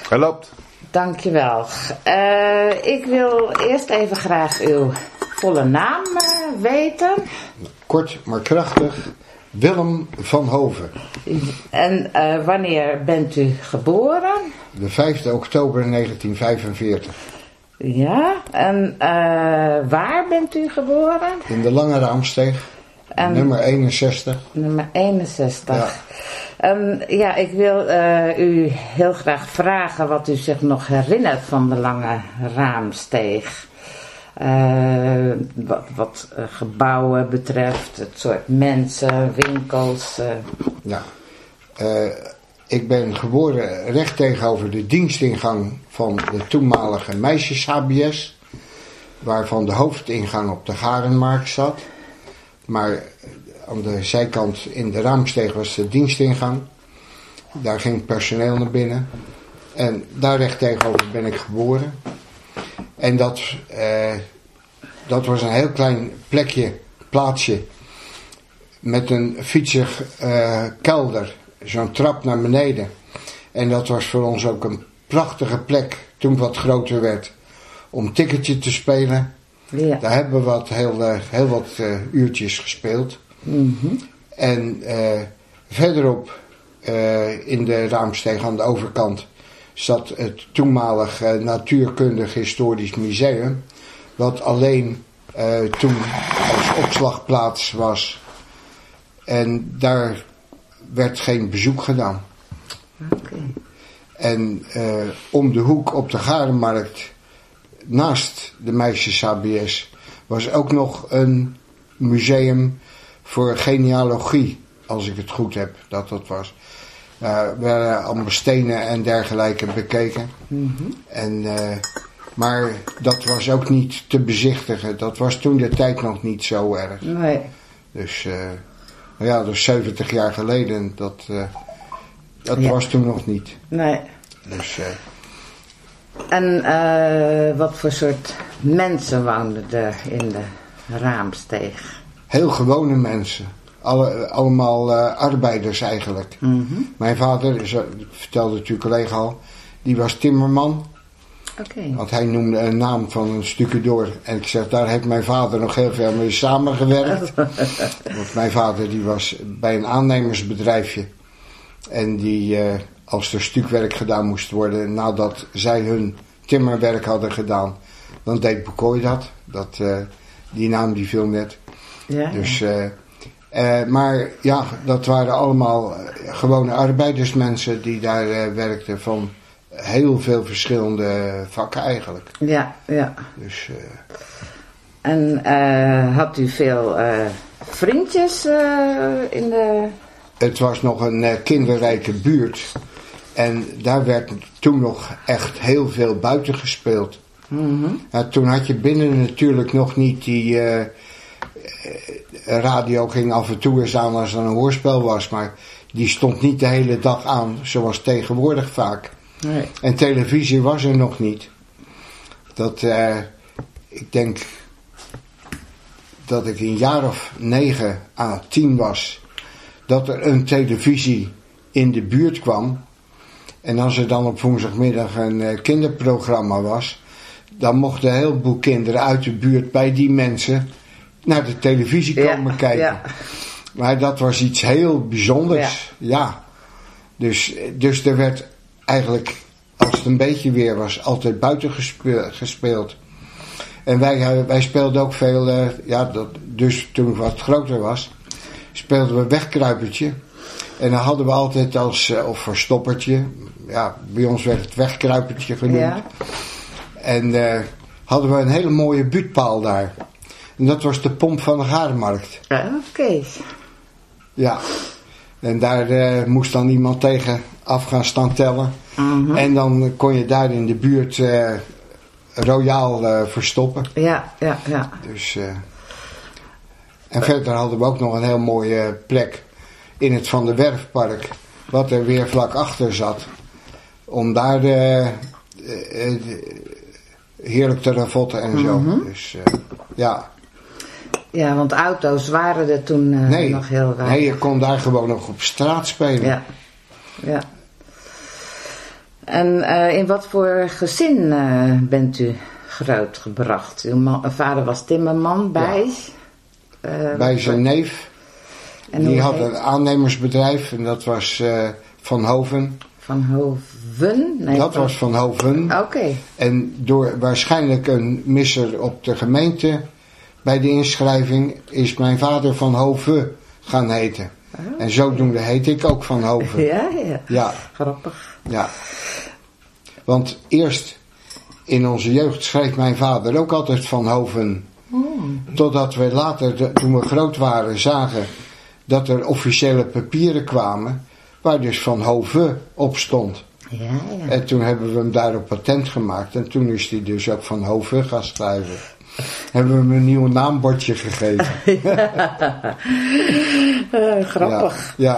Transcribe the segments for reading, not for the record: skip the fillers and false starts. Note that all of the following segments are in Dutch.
Hij loopt. Dankjewel. Ik wil eerst even graag uw volle naam weten. Kort maar krachtig. Willem van Hoven. En wanneer bent u geboren? De 5e oktober 1945. Ja, en waar bent u geboren? In de Lange Raamsteeg. Nummer 61. Nummer 61. Ja. Ja, ik wil u heel graag vragen wat u zich nog herinnert van de Lange Raamsteeg. Wat gebouwen betreft, het soort mensen, winkels. Ja. Ik ben geboren recht tegenover de dienstingang van de toenmalige meisjes-HBS, waarvan de hoofdingang op de Garenmarkt zat. Maar aan de zijkant in de Raamsteeg was de dienstingang. Daar ging personeel naar binnen. En daar recht tegenover ben ik geboren. En dat was een heel klein plaatsje, met een fietsig kelder, zo'n trap naar beneden. En dat was voor ons ook een prachtige plek, toen het wat groter werd, om ticketje te spelen. Ja. Daar hebben we heel wat uurtjes gespeeld. Mm-hmm. En verderop in de Raamsteeg aan de overkant zat het toenmalig Natuurkundig Historisch Museum, wat alleen toen als opslagplaats was. En daar werd geen bezoek gedaan. Okay. En om de hoek op de Garenmarkt, naast de meisjes-HBS, was ook nog een museum voor genealogie, als ik het goed heb, dat was. We werden allemaal stenen en dergelijke bekeken. Mm-hmm. Maar dat was ook niet te bezichtigen. Dat was toen de tijd nog niet zo erg. Nee. Dus dat is 70 jaar geleden. Dat was toen nog niet. Nee. Dus, en wat voor soort mensen woonden er in de Raamsteeg? Heel gewone mensen. Allemaal arbeiders eigenlijk. Mm-hmm. Mijn vader, vertelde het uw collega al, die was timmerman. Okay. Want hij noemde een naam van een stucadoor. En ik zeg, daar heeft mijn vader nog heel veel mee samengewerkt. Want mijn vader die was bij een aannemersbedrijfje. En die, als er stukwerk gedaan moest worden, nadat zij hun timmerwerk hadden gedaan, dan deed Boekooi dat. Die naam die viel net. Ja, dus, maar ja, dat waren allemaal gewone arbeidersmensen die daar werkten van heel veel verschillende vakken eigenlijk. Ja, ja. Dus, en had u veel vriendjes in de... Het was nog een kinderrijke buurt. En daar werd toen nog echt heel veel buiten gespeeld. Mm-hmm. Toen had je binnen natuurlijk nog niet die... radio ging af en toe eens aan als er een hoorspel was. Maar die stond niet de hele dag aan, zoals tegenwoordig vaak. Nee. En televisie was er nog niet. Ik denk dat ik een jaar of 9 à 10 was, dat er een televisie in de buurt kwam. En als er dan op woensdagmiddag een kinderprogramma was, dan mochten een heleboel kinderen uit de buurt bij die mensen naar de televisie komen kijken. Ja. Maar dat was iets heel bijzonders. Ja. Dus er werd eigenlijk, als het een beetje weer was, altijd buiten gespeeld. En wij speelden ook veel, dus toen ik wat groter was, speelden we wegkruipertje. En dan hadden we altijd of verstoppertje, ja, bij ons werd het wegkruipertje genoemd. Ja. En hadden we een hele mooie buurtpaal daar. En dat was de pomp van de Garenmarkt. Oké. Ja. En daar moest dan iemand tegen af gaan staan tellen. Mm-hmm. En dan kon je daar in de buurt royaal verstoppen. Ja, ja, ja. Dus, en verder hadden we ook nog een heel mooie plek in het Van der Werfpark, wat er weer vlak achter zat. Om daar heerlijk te ravotten en zo. Mm-hmm. Dus ja. Ja, want auto's waren er toen nog heel weinig. Nee, je kon daar gewoon nog op straat spelen. Ja, ja. En in wat voor gezin bent u grootgebracht? Uw vader was timmerman bij? Bij zijn neef. En die had een aannemersbedrijf en dat was Van Hoven. Van Hoven? Nee, dat was Van Hoven. Oké. En door waarschijnlijk een misser op de gemeente bij de inschrijving is mijn vader Van Hoven gaan heten. Oh. En zodoende heet ik ook Van Hoven. Ja. Grappig. Ja. Want eerst in onze jeugd schreef mijn vader ook altijd Van Hoven. Totdat we later, toen we groot waren, zagen dat er officiële papieren kwamen waar dus Van Hoven op stond. Ja. En toen hebben we hem daarop patent gemaakt en toen is hij dus ook Van Hoven gaan schrijven. Hebben we hem een nieuw naambordje gegeven. Grappig. Ja.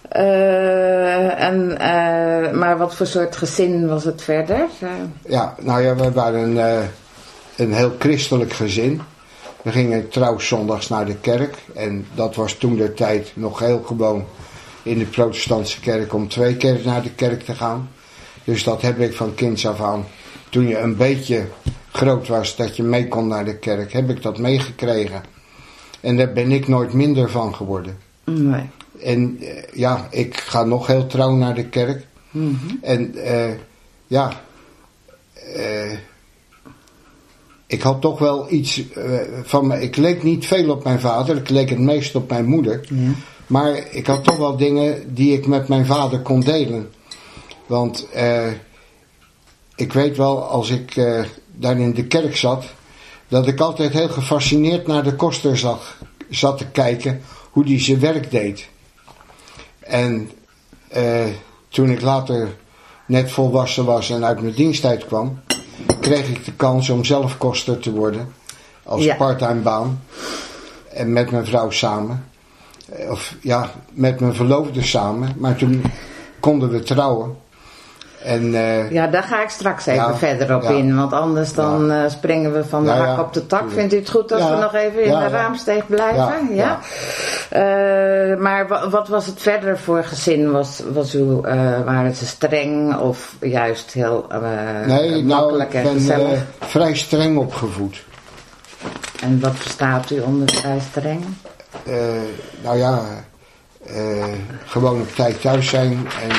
Maar wat voor soort gezin was het verder? Ja, nou ja, we waren een heel christelijk gezin. We gingen trouw zondags naar de kerk. En dat was toen de tijd nog heel gewoon in de protestantse kerk om 2 keer naar de kerk te gaan. Dus dat heb ik van kinds af aan. Toen je een beetje groot was dat je mee kon naar de kerk, heb ik dat meegekregen. En daar ben ik nooit minder van geworden. Nee. En ik ga nog heel trouw naar de kerk. Mm-hmm. En ik had toch wel iets van me. Ik leek niet veel op mijn vader, ik leek het meest op mijn moeder. Ja. Maar ik had toch wel dingen die ik met mijn vader kon delen. Want ik weet wel, als ik daar in de kerk zat, dat ik altijd heel gefascineerd naar de koster zat te kijken hoe die zijn werk deed. En toen ik later net volwassen was en uit mijn diensttijd kwam, kreeg ik de kans om zelf koster te worden. Als parttime baan. En met mijn vrouw samen. Met mijn verloofde samen. Maar toen konden we trouwen. En, daar ga ik straks even verder op in. Want anders dan springen we van de hak op de tak. Vindt u het goed als we nog even in de raamsteeg blijven? Ja. Maar wat was het verder voor gezin? Waren ze streng of juist heel makkelijk en gezellig? Ik ben vrij streng opgevoed. En wat verstaat u onder vrij streng? Gewoon op tijd thuis zijn en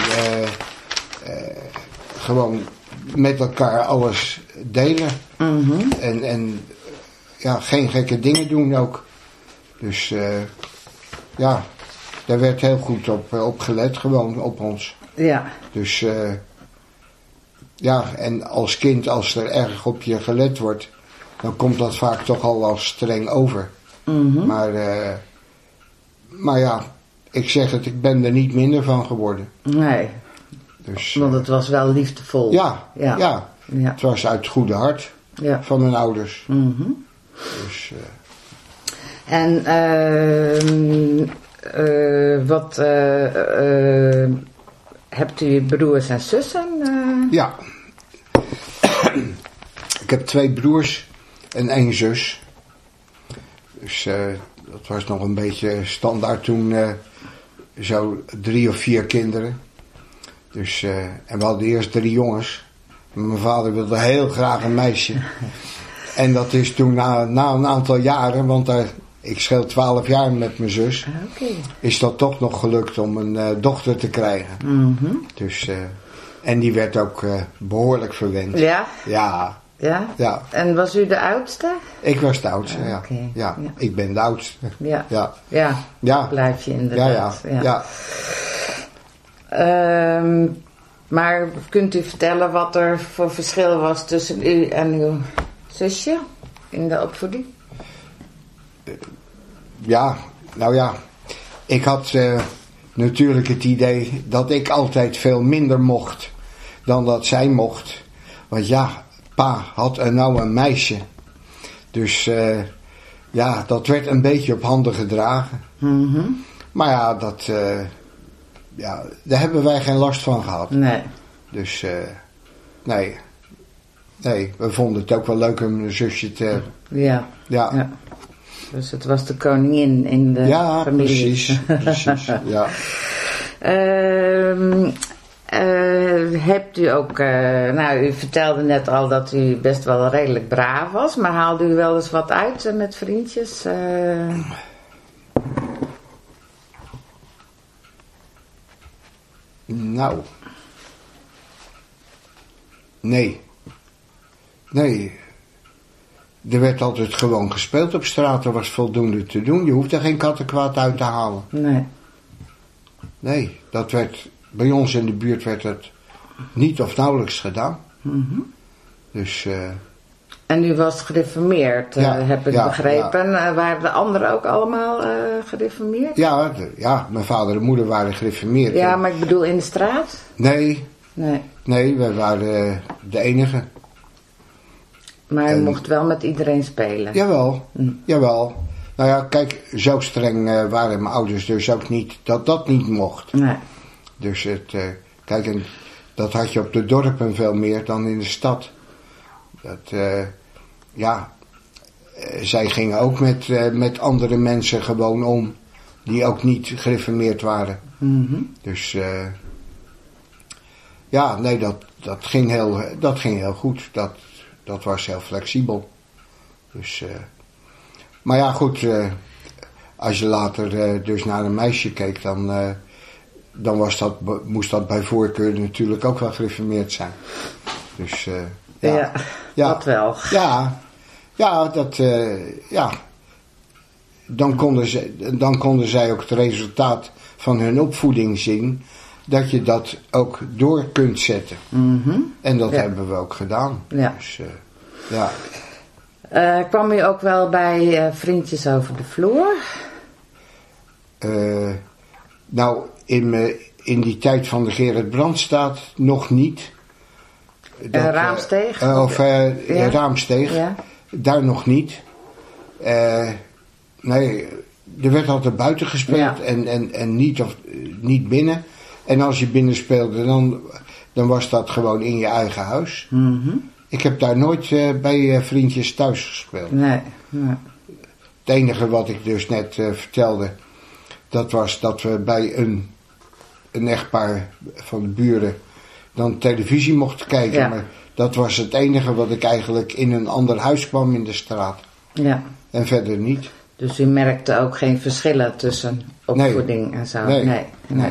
gewoon met elkaar alles delen. Mm-hmm. En geen gekke dingen doen ook. Dus daar werd heel goed op gelet, gewoon op ons. Ja. Dus en als kind, als er erg op je gelet wordt, dan komt dat vaak toch al als streng over. Mm-hmm. Maar ik zeg het, ik ben er niet minder van geworden. Nee. Dus, want het was wel liefdevol. Ja. Het was uit het goede hart van mijn ouders. Mm-hmm. Dus, hebt u broers en zussen? Ja. Ik heb 2 broers en 1 zus. Dus dat was nog een beetje standaard toen, zo 3 of 4 kinderen. Dus, en we hadden eerst 3 jongens. Mijn vader wilde heel graag een meisje. En dat is toen na een aantal jaren, want ik scheel 12 jaar met mijn zus. Okay. Is dat toch nog gelukt om een dochter te krijgen. Mm-hmm. Dus, en die werd ook behoorlijk verwend. Ja? Ja. Ja? En was u de oudste? Ik was de oudste, Okay. Ja. Ik ben de oudste. Ja. Blijf je inderdaad. Ja. Maar kunt u vertellen wat er voor verschil was tussen u en uw zusje in de opvoeding? Ik had natuurlijk het idee dat ik altijd veel minder mocht dan dat zij mocht. Want pa had een meisje. Dus dat werd een beetje op handen gedragen. Mm-hmm. Maar daar hebben wij geen last van gehad. Nee. Dus nee, we vonden het ook wel leuk om een zusje te hebben. Ja. Dus het was de koningin in de familie. Precies, ja. hebt u ook... u vertelde net al dat u best wel redelijk braaf was. Maar haalde u wel eens wat uit met vriendjes? Nou... Nee. Er werd altijd gewoon gespeeld op straat. Er was voldoende te doen. Je hoeft er geen kattenkwaad uit te halen. Nee, dat werd... Bij ons in de buurt werd het niet of nauwelijks gedaan. Mm-hmm. Dus... En u was gereformeerd, heb ik begrepen. Ja. Waren de anderen ook allemaal gereformeerd? Ja, mijn vader en moeder waren gereformeerd. Ja, maar ik bedoel in de straat? Nee, wij waren de enige. Maar u mocht wel met iedereen spelen? Jawel. Nou ja, kijk, zo streng waren mijn ouders dus ook niet, dat niet mocht. Nee. Dus kijk, en dat had je op de dorpen veel meer dan in de stad. Zij gingen ook met andere mensen gewoon om, die ook niet gereformeerd waren. Mm-hmm. Dus, dat ging heel goed. Dat was heel flexibel. Dus, maar ja, goed, als je later dus naar een meisje keek, dan moest dat bij voorkeur natuurlijk ook wel gereformeerd zijn. Dus, dat wel. Dan konden zij ook het resultaat van hun opvoeding zien, dat je dat ook door kunt zetten. Mm-hmm. En dat hebben we ook gedaan. Ja. Dus, kwam u ook wel bij vriendjes over de vloer? In die tijd van de Gerrit Brandstaat nog niet. Raamsteeg? Raamsteeg. Ja. Daar nog niet. Nee, er werd altijd buiten gespeeld en niet binnen. En als je binnen speelde, dan was dat gewoon in je eigen huis. Mm-hmm. Ik heb daar nooit bij vriendjes thuis gespeeld. Nee. Het enige wat ik dus net vertelde, dat was dat we bij een echtpaar van de buren dan televisie mochten kijken. Ja. Maar dat was het enige wat ik eigenlijk in een ander huis kwam in de straat. Ja. En verder niet. Dus u merkte ook geen verschillen tussen opvoeding en zo? Nee.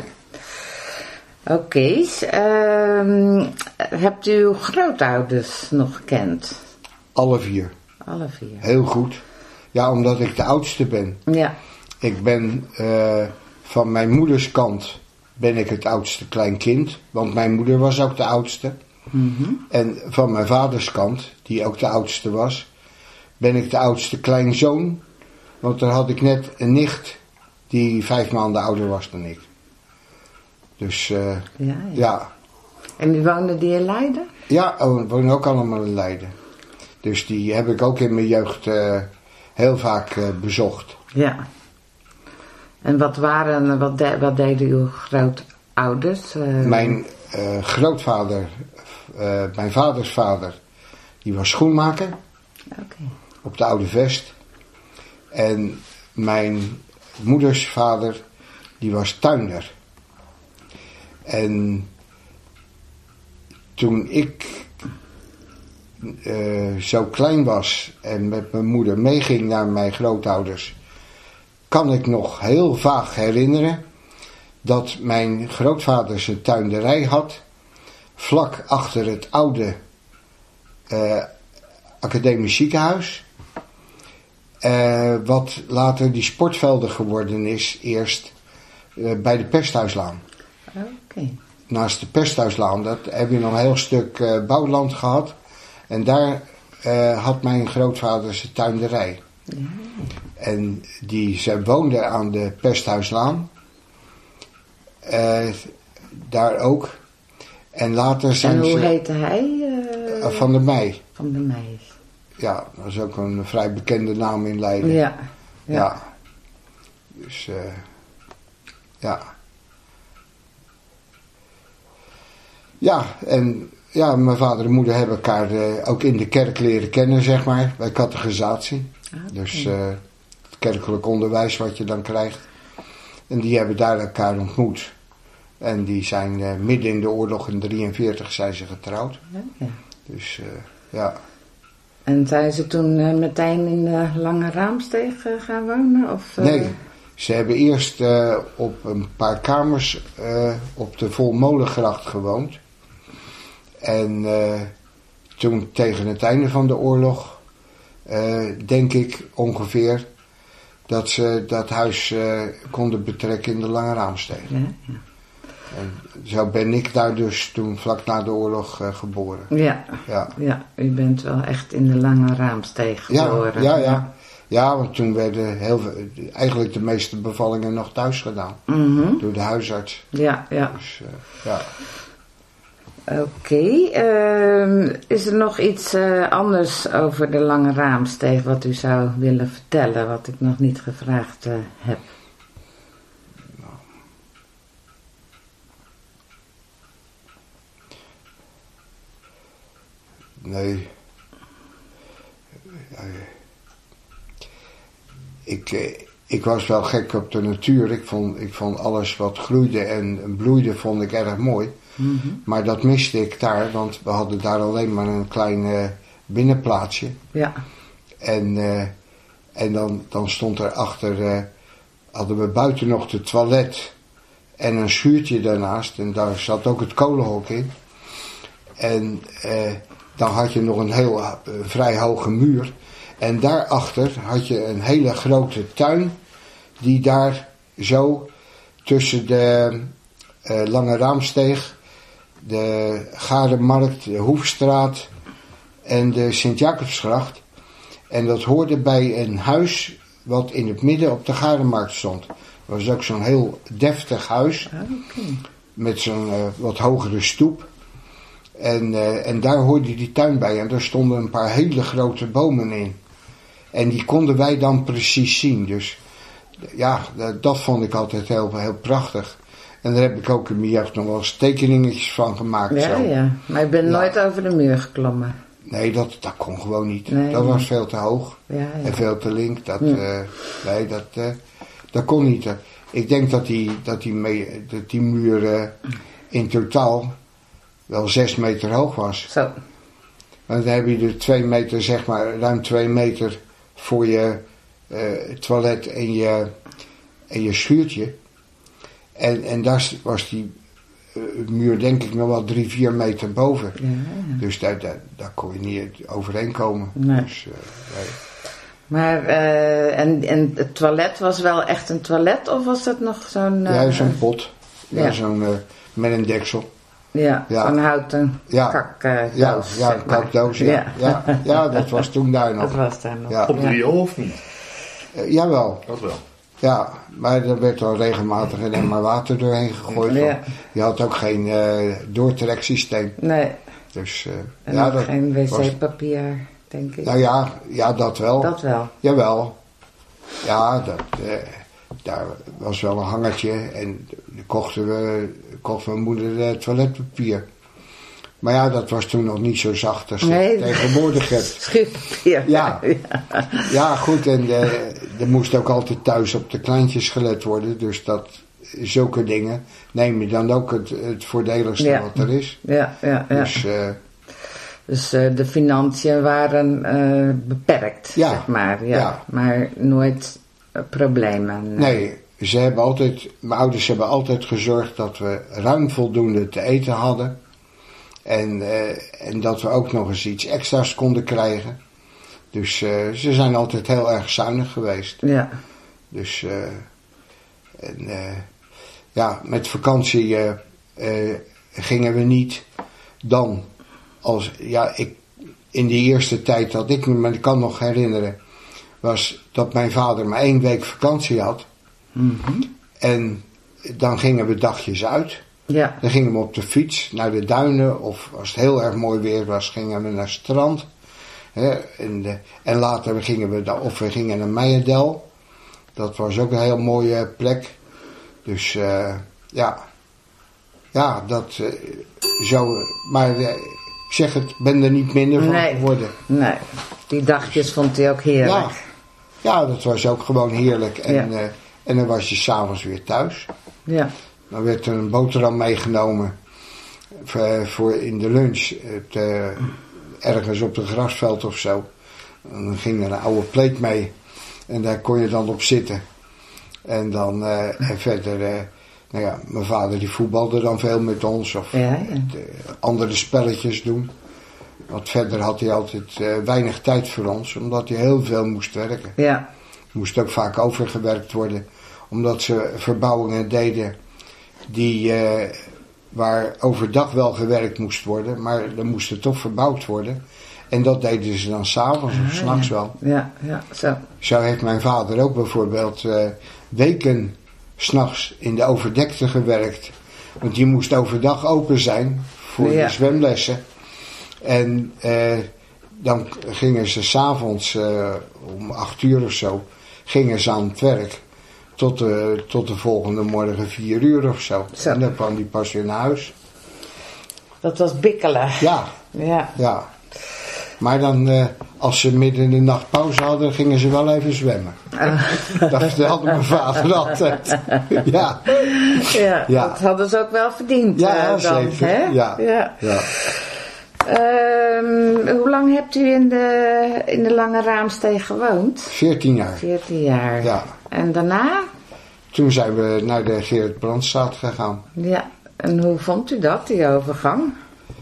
Oké. Hebt u uw grootouders nog gekend? Alle vier. Heel goed. Ja, omdat ik de oudste ben. Ja. Ik ben van mijn moeders kant ben ik het oudste kleinkind. Want mijn moeder was ook de oudste. Mm-hmm. En van mijn vaders kant, die ook de oudste was, ben ik de oudste kleinzoon. Want daar had ik net een nicht die 5 maanden ouder was dan ik. Dus ja. En u woonde die in Leiden? Ja, we wonen ook allemaal in Leiden. Dus die heb ik ook in mijn jeugd heel vaak bezocht. Ja. En wat deden uw grootouders? Mijn grootvader, mijn vaders vader, die was schoenmaker. Okay. Op de Oude Vest. En mijn moeders vader, die was tuinder. En toen ik zo klein was en met mijn moeder meeging naar mijn grootouders, kan ik nog heel vaag herinneren dat mijn grootvader zijn tuinderij had, vlak achter het oude academisch ziekenhuis, wat later die sportvelden geworden is, eerst bij de Pesthuislaan. Okay. Naast de Pesthuislaan, dat heb je nog een heel stuk bouwland gehad. En daar had mijn grootvader zijn tuinderij. Ja. En zij woonde aan de Pesthuislaan. Daar ook. En later zijn hoe heette hij? Van der Meij. Van der Meij. Ja, dat is ook een vrij bekende naam in Leiden. Ja. Dus, ja. Ja, en ja, mijn vader en moeder hebben elkaar ook in de kerk leren kennen, zeg maar, bij catechisatie. Okay. Dus het kerkelijk onderwijs wat je dan krijgt. En die hebben daar elkaar ontmoet. En die zijn midden in de oorlog in 1943 zijn ze getrouwd. Ja. Dus ja. En zijn ze toen meteen in de Lange Raamsteeg gaan wonen? Of, Nee, ze hebben eerst op een paar kamers op de Volmolengracht gewoond. En toen tegen het einde van de oorlog, denk ik ongeveer, dat ze dat huis konden betrekken in de Lange Raamsteeg. Ja. En zo ben ik daar dus toen vlak na de oorlog geboren. Ja, u bent wel echt in de Lange Raamsteeg geboren. Ja, want toen werden eigenlijk de meeste bevallingen nog thuis gedaan. Door de huisarts. Ja. Dus, ja. Oké, is er nog iets anders over de Lange Raamsteeg wat u zou willen vertellen, wat ik nog niet gevraagd heb? Nee. Ik was wel gek op de natuur. Ik vond alles wat groeide en bloeide vond ik erg mooi. Maar dat miste ik daar, want we hadden daar alleen maar een klein binnenplaatsje. Ja. En dan stond er achter, hadden we buiten nog de toilet en een schuurtje daarnaast. En daar zat ook het kolenhok in. En dan had je nog een vrij hoge muur. En daarachter had je een hele grote tuin, die daar zo tussen de Lange Raamsteeg, de Garenmarkt, de Hoefstraat en de Sint-Jacobsgracht. En dat hoorde bij een huis wat in het midden op de Garenmarkt stond. Dat was ook zo'n heel deftig huis, met zo'n wat hogere stoep. En daar hoorde die tuin bij en daar stonden een paar hele grote bomen in. En die konden wij dan precies zien. Dus ja, dat vond ik altijd heel prachtig. En daar heb ik ook in mijn jeugd nog wel eens tekeningetjes van gemaakt. Ja, maar je bent nooit over de muur geklommen? Nee, dat kon gewoon niet. Nee, dat was veel te hoog en veel te link. Dat kon niet. Ik denk dat die muur in totaal wel 6 meter hoog was. Zo. Want dan heb je er 2 meter, zeg maar, ruim 2 meter voor je toilet en je schuurtje. En daar was die muur denk ik nog wel 3-4 meter boven. Ja. Dus daar kon je niet overheen komen. Nee. Dus, nee. Maar, en het toilet was wel echt een toilet of was dat nog zo'n... ja, zo'n pot. Ja, zo'n met een deksel. Ja, zo'n houten kakdoos. Ja, een kakdoos, ja, dat was toen daar nog. Dat was daar nog. Ja. Op de riool of niet? Jawel. Dat wel. Ja, maar er werd al regelmatig een emmer water doorheen gegooid. Ja. Je had ook geen doortreksysteem. Nee. Dus, en ook geen wc-papier, denk ik. Nou ja, dat wel. Dat wel. Jawel. Ja, daar was wel een hangertje en kocht mijn moeder toiletpapier. Maar ja, dat was toen nog niet zo zacht als je tegenwoordig hebt. Schuurpapier. Ja, goed. En er moest ook altijd thuis op de kleintjes gelet worden. Dus zulke dingen neem je dan ook het voordeligste wat er is. Ja. Dus de financiën waren beperkt, zeg maar. Ja. Maar nooit problemen. Nee, mijn ouders hebben altijd gezorgd dat we ruim voldoende te eten hadden. En dat we ook nog eens iets extra's konden krijgen. Dus ze zijn altijd heel erg zuinig geweest. Ja. Dus met vakantie gingen we niet dan in de eerste tijd dat ik me kan nog herinneren, was dat mijn vader maar 1 week vakantie had. En dan gingen we dagjes uit. Ja. Dan gingen we op de fiets naar de duinen, of als het heel erg mooi weer was, gingen we naar het strand. En later gingen we naar Meijerdel. Dat was ook een heel mooie plek. Dus dat zo. Maar ik zeg het, ben er niet minder van geworden. Nee, die dagjes vond hij ook heerlijk. Ja, dat was ook gewoon heerlijk. En dan was je s'avonds weer thuis. Ja. Dan werd er een boterham meegenomen voor in de lunch. Ergens op het grasveld of zo. En dan ging er een oude pleet mee. En daar kon je dan op zitten. En dan en verder... nou ja, mijn vader die voetbalde dan veel met ons. Of andere spelletjes doen. Want verder had hij altijd weinig tijd voor ons. Omdat hij heel veel moest werken. Ja. Moest ook vaak overgewerkt worden. Omdat ze verbouwingen deden waar overdag wel gewerkt moest worden. Maar er moest er toch verbouwd worden. En dat deden ze dan s'avonds of s'nachts wel. Ja, zo. Zo heeft mijn vader ook bijvoorbeeld weken s'nachts in de overdekte gewerkt. Want die moest overdag open zijn voor de zwemlessen. En dan gingen ze s'avonds om 8:00 of zo, gingen ze aan het werk. Tot de volgende morgen 4:00 of zo. En dan kwam die pas weer naar huis. Dat was bikkelen. Ja. Maar dan, als ze midden in de nacht pauze hadden, gingen ze wel even zwemmen. Dat vertelde mijn vader altijd. Ja, dat hadden ze ook wel verdiend. Ja, dan, zeker. Hè? Ja. Hoe lang hebt u in de Lange Raamsteeg gewoond? 14 jaar. 14 jaar. Ja. En daarna? Toen zijn we naar de Gerrit Brandstraat gegaan. Ja, en hoe vond u dat, die overgang?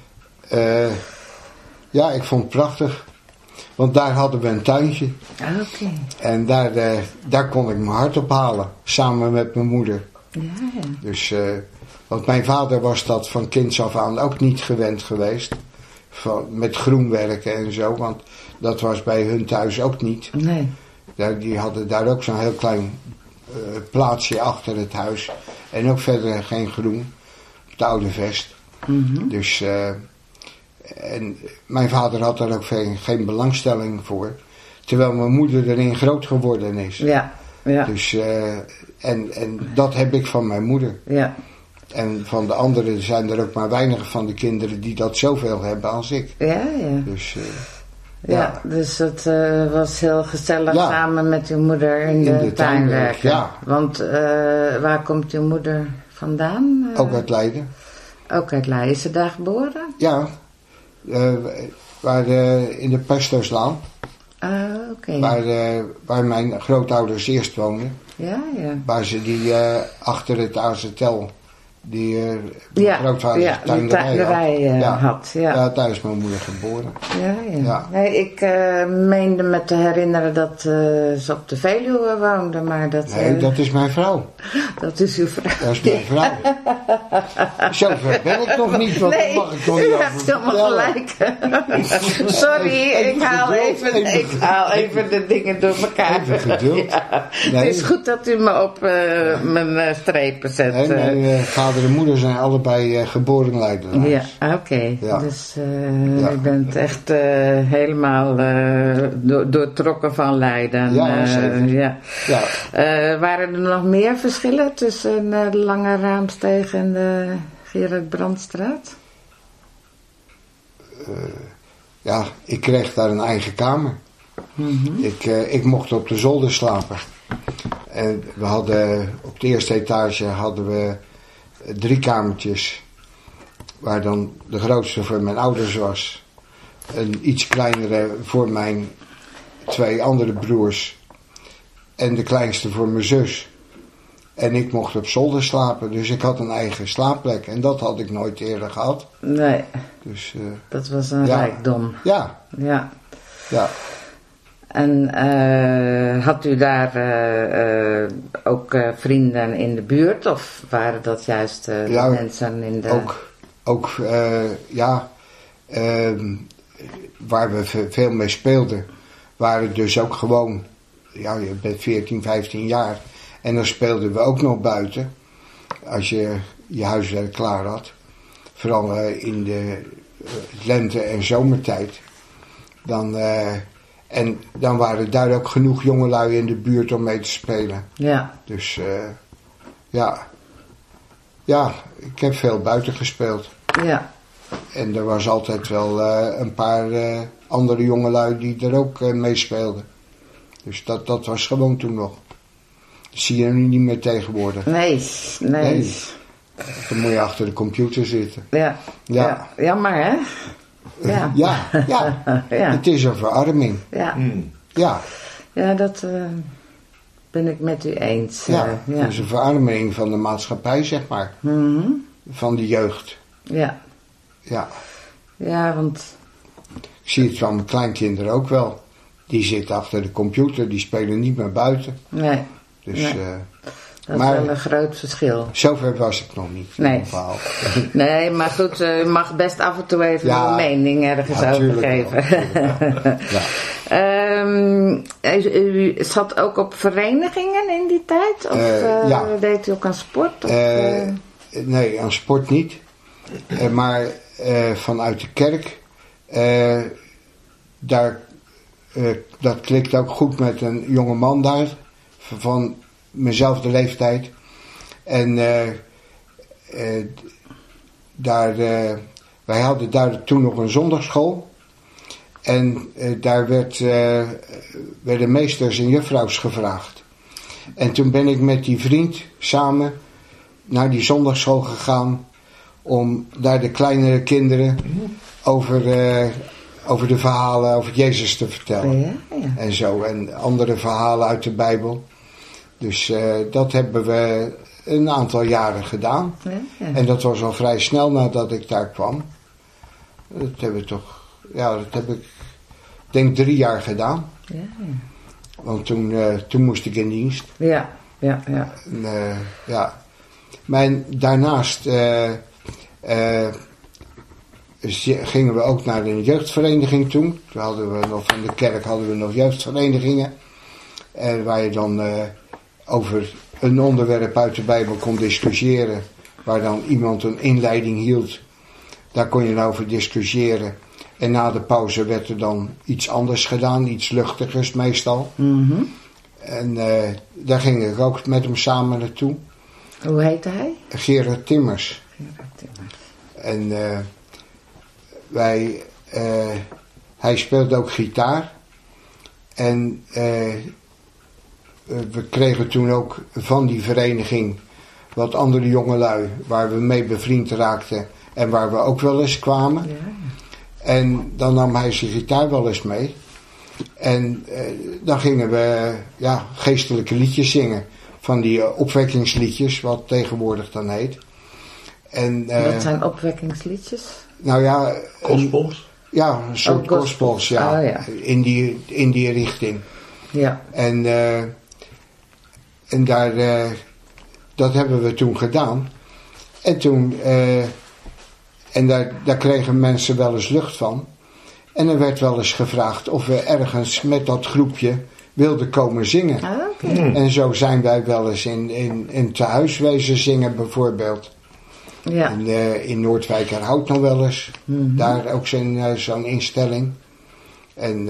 Ja, ik vond het prachtig. Want daar hadden we een tuintje. Oké. En daar kon ik mijn hart op halen. Samen met mijn moeder. Ja. Dus, want mijn vader was dat van kinds af aan ook niet gewend geweest. Met groen werken en zo. Want dat was bij hun thuis ook niet. Nee. Die hadden daar ook zo'n heel klein plaatsje achter het huis. En ook verder geen groen. Op de Oude Vest. Mm-hmm. Dus... En mijn vader had daar ook geen belangstelling voor. Terwijl mijn moeder erin groot geworden is. Ja. Dus, en dat heb ik van mijn moeder. Ja. En van de anderen zijn er ook maar weinig van de kinderen die dat zoveel hebben als ik. Ja. Dus, dus het was heel gezellig samen met uw moeder in de tuin werken. Ja. Want waar komt uw moeder vandaan? Ook uit Leiden. Ook uit Leiden. Is ze daar geboren? Ja. In de Pesterslaan. Oké. Waar mijn grootouders eerst woonden. Ja. Waar ze achter het Azetel, mijn grootvader tuinderij had. Ja, daar is mijn moeder geboren. Ja. Nee, ik meende me te herinneren dat ze op de Veluwe woonde, maar dat... Nee, dat is mijn vrouw. Dat is uw vrouw. Dat is mijn vrouw. Zover ben ik nog niet, want dat mag ik nog niet over vertellen. U hebt helemaal gelijk. Sorry, ik haal even de dingen door elkaar. Even geduld. Ja. Nee. Het is goed dat u me op mijn strepen zet. Nee, mijn vader en moeder zijn allebei geboren Leidenaars. Ja, oké. Ja. Dus u bent echt helemaal doortrokken van Leiden. Ja, zeker. Waren er nog meer verschillen tussen de Lange Raamsteeg en de Gerrit Brandstraat? Ik kreeg daar een eigen kamer. Mm-hmm. Ik mocht op de zolder slapen. En we hadden op de eerste etage hadden we 3 kamertjes. Waar dan de grootste voor mijn ouders was. Een iets kleinere voor mijn 2 andere broers. En de kleinste voor mijn zus. En ik mocht op zolder slapen. Dus ik had een eigen slaapplek. En dat had ik nooit eerder gehad. Nee. Dus, dat was een rijkdom. Ja. En had u daar ook vrienden in de buurt? Of waren dat juist mensen in de... waar we veel mee speelden, waren dus ook gewoon, je bent 14, 15 jaar. En dan speelden we ook nog buiten, als je je huiswerk klaar had. Vooral in de lente- en zomertijd. En dan waren daar ook genoeg jongelui in de buurt om mee te spelen. Ja. Dus ik heb veel buiten gespeeld. Ja. En er was altijd wel een paar andere jongelui die er ook mee speelden. Dus dat was gewoon toen nog. Dat zie je nu niet meer tegenwoordig. Nee. Dan moet je achter de computer zitten. Ja. Ja. Jammer, hè? Ja. Ja. Ja. Het is een verarming. Ja. Ja. Ja, dat ben ik met u eens. Het is een verarming van de maatschappij, zeg maar. Van de jeugd. Ja. Ja. Ja, want... Ik zie het van mijn kleinkinderen ook wel. Die zitten achter de computer, die spelen niet meer buiten. Nee. Dus, nee. Dat maar, is wel een groot verschil. Zover was ik nog niet. Nee. Verhaal. Nee, maar goed, je mag best af en toe even een mening ergens over geven. U zat ook op verenigingen in die tijd? Of deed u ook aan sport? Nee, aan sport niet. Maar vanuit de kerk, dat klikt ook goed met een jonge man daar, van mijnzelfde leeftijd. En wij hadden daar toen nog een zondagschool. En daar werden meesters en juffrouws gevraagd. En toen ben ik met die vriend samen naar die zondagschool gegaan om daar de kleinere kinderen over de verhalen over Jezus te vertellen. Ja. En zo, en andere verhalen uit de Bijbel. Dus dat hebben we een aantal jaren gedaan. Ja. En dat was al vrij snel nadat ik daar kwam. Dat heb ik denk 3 jaar gedaan. Ja. Want toen moest ik in dienst. Ja. Maar daarnaast gingen we ook naar een jeugdvereniging toen. Toen hadden we nog van de kerk jeugdverenigingen. Waar je dan over een onderwerp uit de Bijbel kon discussiëren. Waar dan iemand een inleiding hield. Daar kon je dan over discussiëren. En na de pauze werd er dan iets anders gedaan. Iets luchtigers meestal. En daar ging ik ook met hem samen naartoe. Hoe heette hij? Gerard Timmers. En hij speelde ook gitaar. En we kregen toen ook van die vereniging wat andere jongelui waar we mee bevriend raakten en waar we ook wel eens kwamen. Ja. En dan nam hij zijn gitaar wel eens mee. En dan gingen we geestelijke liedjes zingen. Van die opwekkingsliedjes, wat tegenwoordig dan heet. En, wat zijn opwekkingsliedjes? Nou ja... Gospels? Ja, een soort gospels, ja. Oh, ja. In die richting. Ja. En daar, dat hebben we toen gedaan. En toen, daar kregen mensen wel eens lucht van. En er werd wel eens gevraagd of we ergens met dat groepje wilden komen zingen. Ah, okay. En zo zijn wij wel eens in tehuis wezen zingen bijvoorbeeld. Ja. En, in Noordwijkerhout nog wel eens. Daar ook zo'n instelling. En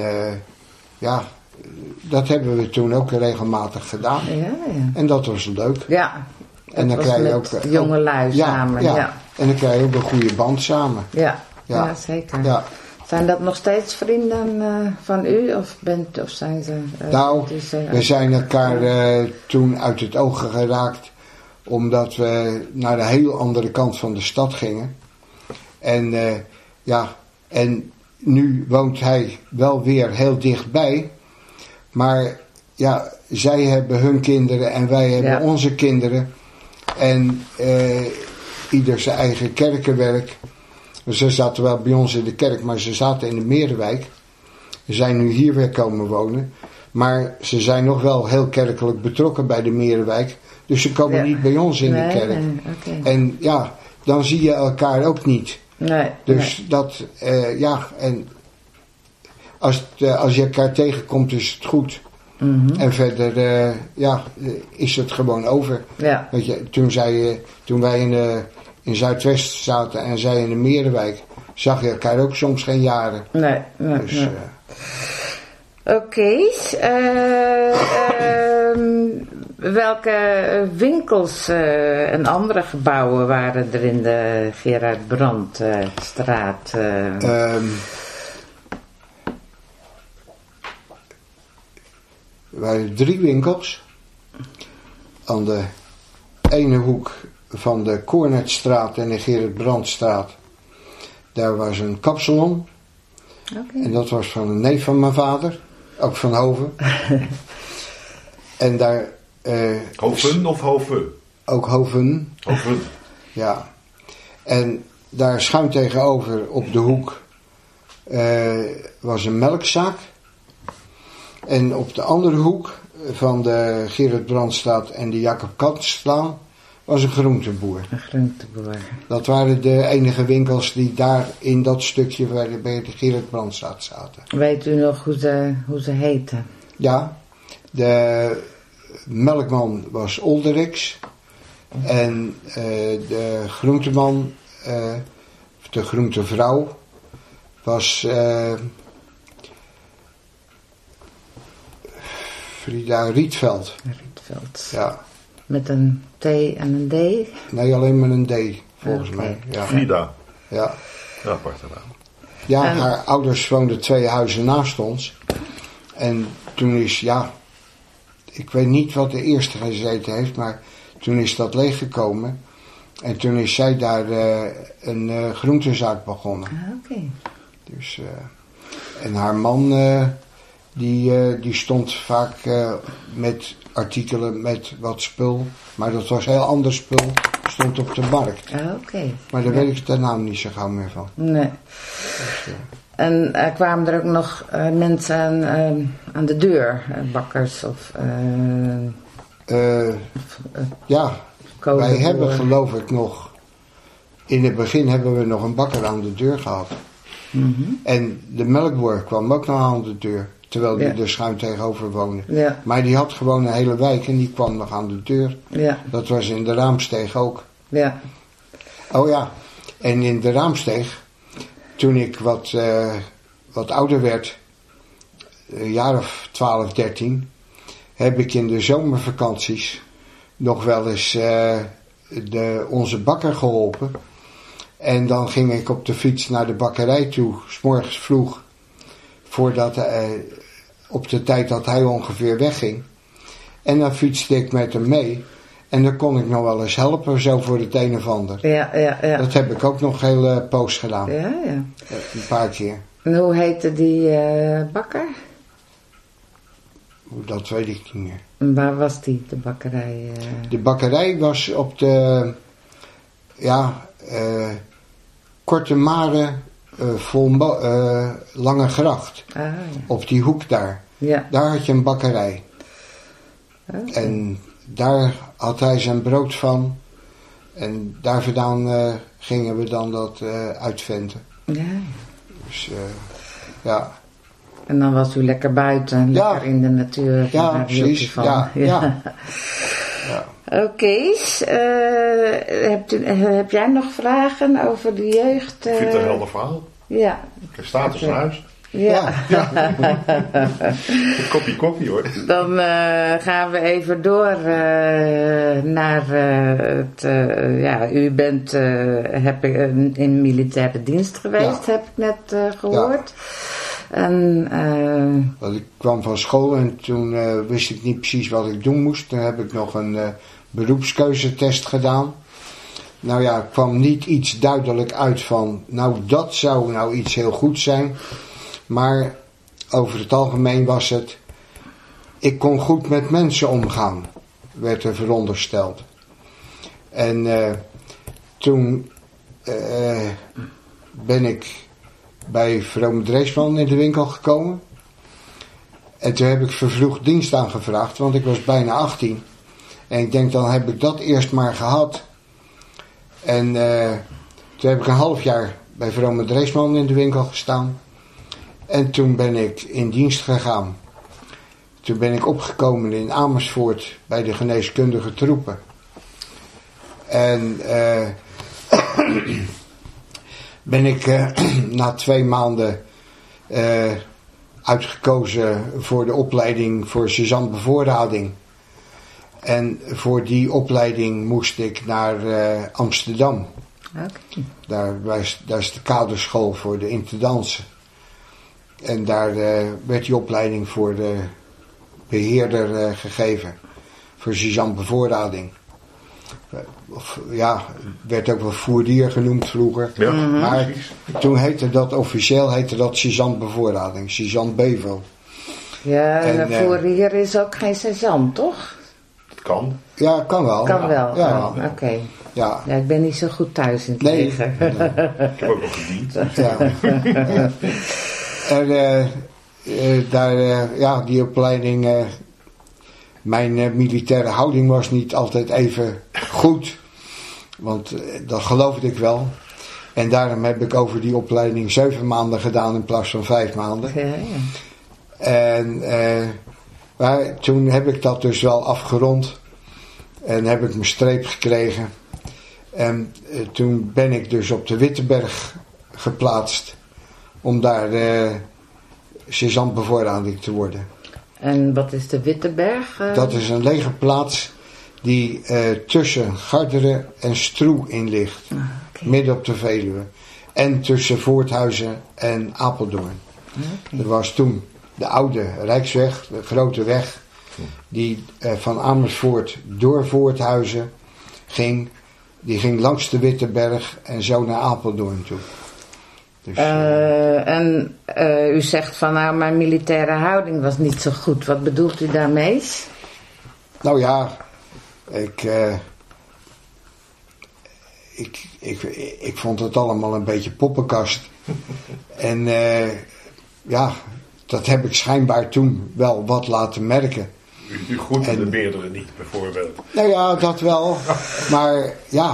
dat hebben we toen ook regelmatig gedaan. Ja. En dat was leuk. Ja. En dan krijg je ook jongelui samen. Ja. En dan krijg je ook een goede band samen. Ja, zeker. Ja. Zijn dat nog steeds vrienden van u? Of zijn ze... we zijn elkaar toen uit het oog geraakt. Omdat we naar de heel andere kant van de stad gingen. En en nu woont hij wel weer heel dichtbij. Maar ja, zij hebben hun kinderen en wij hebben onze kinderen. En ieder zijn eigen kerkenwerk. Ze zaten wel bij ons in de kerk, maar ze zaten in de Merenwijk. Ze zijn nu hier weer komen wonen. Maar ze zijn nog wel heel kerkelijk betrokken bij de Merenwijk. Dus ze komen niet bij ons in de kerk. Nee, okay. En ja, dan zie je elkaar ook niet. Nee, dus dat, en als je elkaar tegenkomt is het goed. En verder, is het gewoon over. Ja. Weet je, toen wij in Zuidwest zaten en zij in de Merenwijk, zag je elkaar ook soms geen jaren. Nee. Dus, Oké. Welke winkels en andere gebouwen waren er in de Gerard Brandstraat? Er waren 3 winkels. Aan de ene hoek van de Cornetstraat en de Gerrit Brandstraat, daar was een kapsalon. Okay. En dat was van een neef van mijn vader, ook van Hoven. En daar... Hoven of Hoven? Ook Hoven. Hoven. Ja. En daar schuin tegenover op de hoek was een melkzaak. En op de andere hoek van de Gerrit Brandstraat en de Jacob Kanslaan was een groenteboer. Een groenteboer. Dat waren de enige winkels die daar in dat stukje bij de Gerrit Brandstraat zaten. Weet u nog hoe ze heten? Ja, de melkman was Olderix. En de groenteman, de groentevrouw, was Frida Rietveld. Rietveld. Ja. Met een T en een D? Nee, alleen met een D, volgens Okay. mij. Ja. Frida. Ja. Ja, aparte naam. Ja, En haar ouders woonden 2 huizen naast ons. En toen is, ja, ik weet niet wat de eerste gezeten heeft, maar toen is dat leeggekomen. En toen is zij daar een groentezaak begonnen. Oké. Dus, en haar man, die stond vaak met artikelen met wat spul. Maar dat was heel ander spul, stond op de markt. Oké. Maar daar weet ik de naam niet zo gauw meer van. Nee. Dus, En kwamen er ook nog mensen aan de deur? Bakkers of... ja, wij hebben geloof ik nog... In het begin hebben we nog een bakker aan de deur gehad. Mm-hmm. En de melkboer kwam ook nog aan de deur. Terwijl die Ja. er schuin tegenover woonde. Ja. Maar die had gewoon een hele wijk en die kwam nog aan de deur. Ja. Dat was in de Raamsteeg ook. Ja. Oh ja, en in de Raamsteeg, toen ik wat ouder werd, een jaar of 12, 13, heb ik in de zomervakanties nog wel eens onze bakker geholpen. En dan ging ik op de fiets naar de bakkerij toe, 's morgens vroeg, voordat op de tijd dat hij ongeveer wegging. En dan fietste ik met hem mee. En dan kon ik nog wel eens helpen, zo voor het een of ander. Ja. Dat heb ik ook nog heel poos gedaan. Ja. Een paar keer. En hoe heette die bakker? Dat weet ik niet meer. En waar was die, de bakkerij? De bakkerij was op de Korte Mare Lange Gracht. Ah, ja. Op die hoek daar. Ja. Daar had je een bakkerij. Okay. En daar had hij zijn brood van. En daar vandaan gingen we dan dat uitventen. Ja. Dus ja. En dan was u lekker buiten, Ja. lekker in de natuur. Ja, Daar hield u precies. van. Ja. Ja. Oké. Heb jij nog vragen over de jeugd? Ik vind het een helder verhaal. Ja. Er staat dus naar huis. Ja. Een kopje koffie hoor. Dan gaan we even door naar het... u bent in militaire dienst geweest, Ja. heb ik net gehoord. En, Want ik kwam van school en toen wist ik niet precies wat ik doen moest. Toen heb ik nog een beroepskeuzetest gedaan. Nou ja, het kwam niet iets duidelijk uit van... Nou, dat zou nou iets heel goed zijn. Maar over het algemeen was het... Ik kon goed met mensen omgaan, werd er verondersteld. En toen ben ik bij Vrome Dreesman in de winkel gekomen. En toen heb ik vervroegd dienst aangevraagd, want ik was bijna 18. En ik denk, dan heb ik dat eerst maar gehad. En toen heb ik een half jaar bij Vrome Dreesman in de winkel gestaan. En toen ben ik in dienst gegaan. Toen ben ik opgekomen in Amersfoort bij de geneeskundige troepen. En ben ik na 2 maanden uitgekozen voor de opleiding voor sergeant bevoorrading. En voor die opleiding moest ik naar Amsterdam. okay. Daar is de kaderschool voor de intendansen. En daar werd die opleiding voor de beheerder gegeven. Voor sergeant bevoorrading. werd ook wel fourrier genoemd vroeger. Ja, Maar precies. toen officieel heette dat sergeant bevoorrading, sergeant Bevo. Ja, en En, een fourrier is ook geen sergeant, toch? Het kan. Ja, kan wel. Kan wel. Ja, Oh, Oké. ja. Ja, ik ben niet zo goed thuis in het Nee. leger. Ik heb ook nog gediend. Ja. Die opleiding, mijn militaire houding was niet altijd even goed. Want dat geloofde ik wel. En daarom heb ik over die opleiding 7 maanden gedaan in plaats van 5 maanden. Ja, ja. En maar toen heb ik dat dus wel afgerond. En heb ik mijn streep gekregen. En toen ben ik dus op de Witteberg geplaatst. Om daar sergeant bevoorrading te worden. En wat is de Witteberg? Dat is een legerplaats die tussen Garderen en Stroe in ligt. Okay. Midden op de Veluwe. En tussen Voorthuizen en Apeldoorn. Okay. Er was toen de oude Rijksweg, de grote weg, die van Amersfoort door Voorthuizen ging. Die ging langs de Witteberg en zo naar Apeldoorn toe. Dus, En u zegt van nou, mijn militaire houding was niet zo goed. Wat bedoelt u daarmee? nou ja, ik vond het allemaal een beetje poppenkast. En ja, dat heb ik schijnbaar toen wel wat laten merken. U groette de meerdere niet, bijvoorbeeld. Nou ja, dat wel. Maar ja,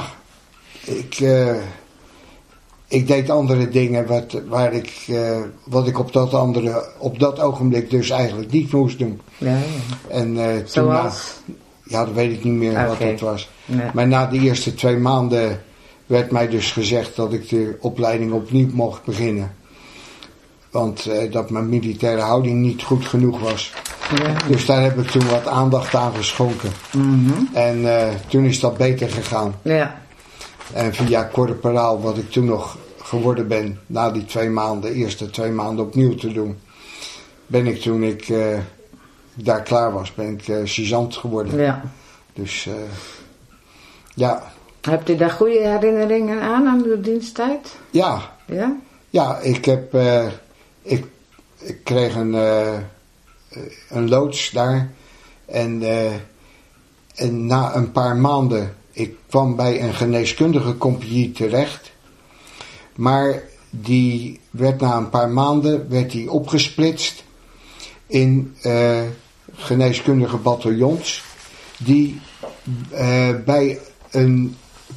ik deed andere dingen wat ik op dat ogenblik dus eigenlijk niet moest doen. Ja, ja. En toen Zoals? ja, dat weet ik niet meer wat Oké. dat was. Nee. Maar na de eerste 2 maanden werd mij dus gezegd dat ik de opleiding opnieuw mocht beginnen. Want dat mijn militaire houding niet goed genoeg was. Ja. Dus daar heb ik toen wat aandacht aan geschonken. En toen is dat beter gegaan. Ja. En via corporaal, wat ik toen nog geworden ben, na die 2 maanden, eerste 2 maanden opnieuw te doen, ben ik toen ik daar klaar was, ben ik sergeant geworden. Ja. Dus ja, Hebt u daar goede herinneringen aan uw diensttijd? ja, Ja? ja, ik kreeg een loods daar en na een paar maanden, ik kwam bij een geneeskundige compagnie terecht, maar die werd na een paar maanden opgesplitst in geneeskundige bataljons die bij een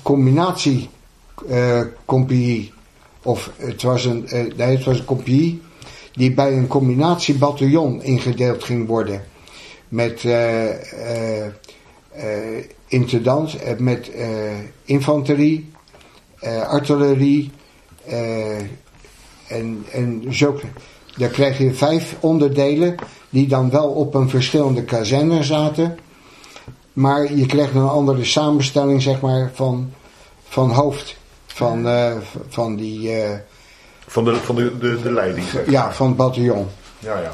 combinatiecompagnie het was een compagnie die bij een combinatiebataljon ingedeeld ging worden met intendant, met infanterie, artillerie en zo. Daar kreeg je 5 onderdelen die dan wel op een verschillende kazerne zaten, maar je kreeg een andere samenstelling, zeg maar, van hoofd van die Van de leiding, zeg maar. ja, van het bataljon. Ja, ja.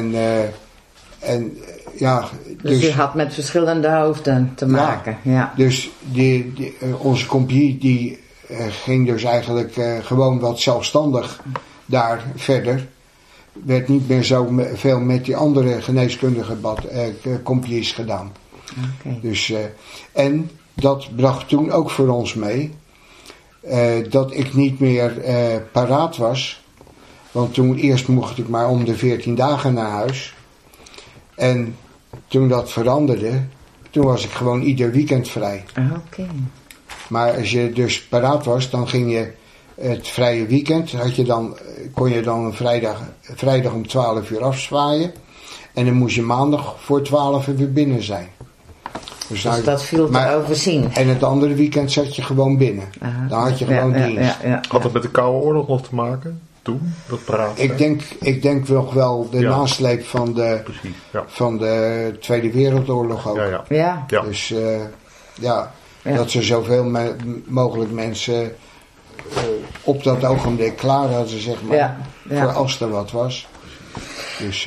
En ja, Dus u had met verschillende hoofden te maken. Ja. dus onze compagnie die ging dus eigenlijk gewoon wat zelfstandig daar verder. Werd niet meer zo veel met die andere geneeskundige compagnies gedaan. Okay. Dus, en dat bracht toen ook voor ons mee dat ik niet meer paraat was. Want toen eerst mocht ik maar om de 14 dagen naar huis. En toen dat veranderde, toen was ik gewoon ieder weekend vrij. Oké. Maar als je dus paraat was, dan ging je het vrije weekend, kon je dan een vrijdag om 12 uur afzwaaien. En dan moest je maandag voor 12 uur weer binnen zijn. Dus dat viel te overzien. En het andere weekend zat je gewoon binnen. Aha. Dan had je gewoon dienst. Ja. Had dat met de Koude Oorlog nog te maken? Toen? Dat praten? Ik denk nog wel de nasleep van Precies, ja. van de Tweede Wereldoorlog ook. Ja. Ja. Dus dat ze zoveel mogelijk mensen op dat ogenblik klaar hadden, zeg maar. Ja. Voor als er wat was. Dus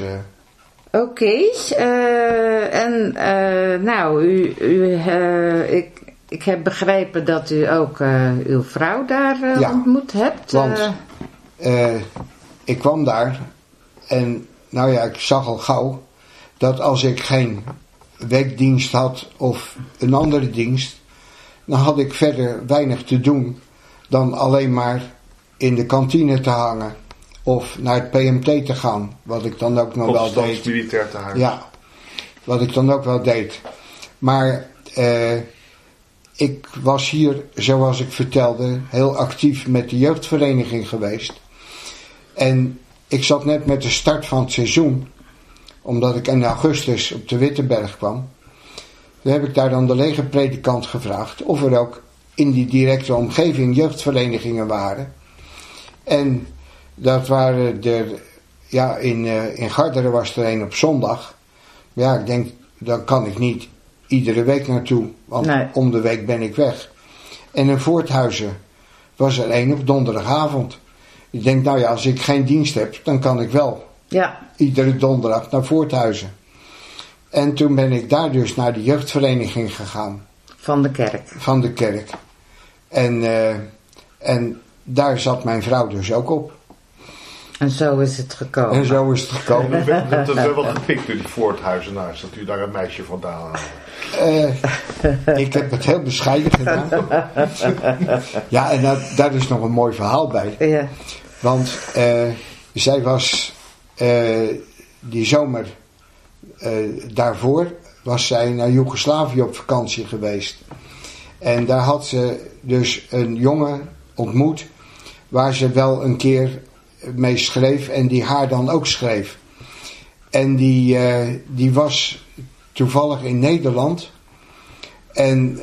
Oké. En nou, ik heb begrepen dat u ook uw vrouw daar ontmoet hebt. Want ik kwam daar en nou ja, ik zag al gauw dat als ik geen weekdienst had of een andere dienst, dan had ik verder weinig te doen dan alleen maar in de kantine te hangen of naar het PMT te gaan, wat ik dan ook nog wel deed. Militair te hangen. Ja, wat ik dan ook wel deed. Maar ik was hier, zoals ik vertelde, heel actief met de jeugdvereniging geweest. En ik zat net met de start van het seizoen, omdat ik in augustus op de Wittenberg kwam. Toen heb ik daar dan de legerpredikant gevraagd of er ook in die directe omgeving jeugdverenigingen waren. En dat waren er, ja, in Garderen was er een op zondag. Ja, ik denk, dan kan ik niet iedere week naartoe, want om de week ben ik weg. En in Voorthuizen was er een op donderdagavond. Ik denk, nou ja, als ik geen dienst heb, dan kan ik wel iedere donderdag naar Voorthuizen. En toen ben ik daar dus naar de jeugdvereniging gegaan. Van de kerk. Van de kerk. En daar zat mijn vrouw dus ook op. En zo is het gekomen. En zo is het gekomen. Dat is wel gepikt door die Voorthuizenaars, dat u daar een meisje vandaan haalde. Ik heb het heel bescheiden gedaan. Ja, en daar is nog een mooi verhaal bij. Ja. Want zij was die zomer daarvoor was zij naar Joegoslavië op vakantie geweest. En daar had ze dus een jongen ontmoet waar ze wel een keer mee schreef en die haar dan ook schreef. En die was toevallig in Nederland en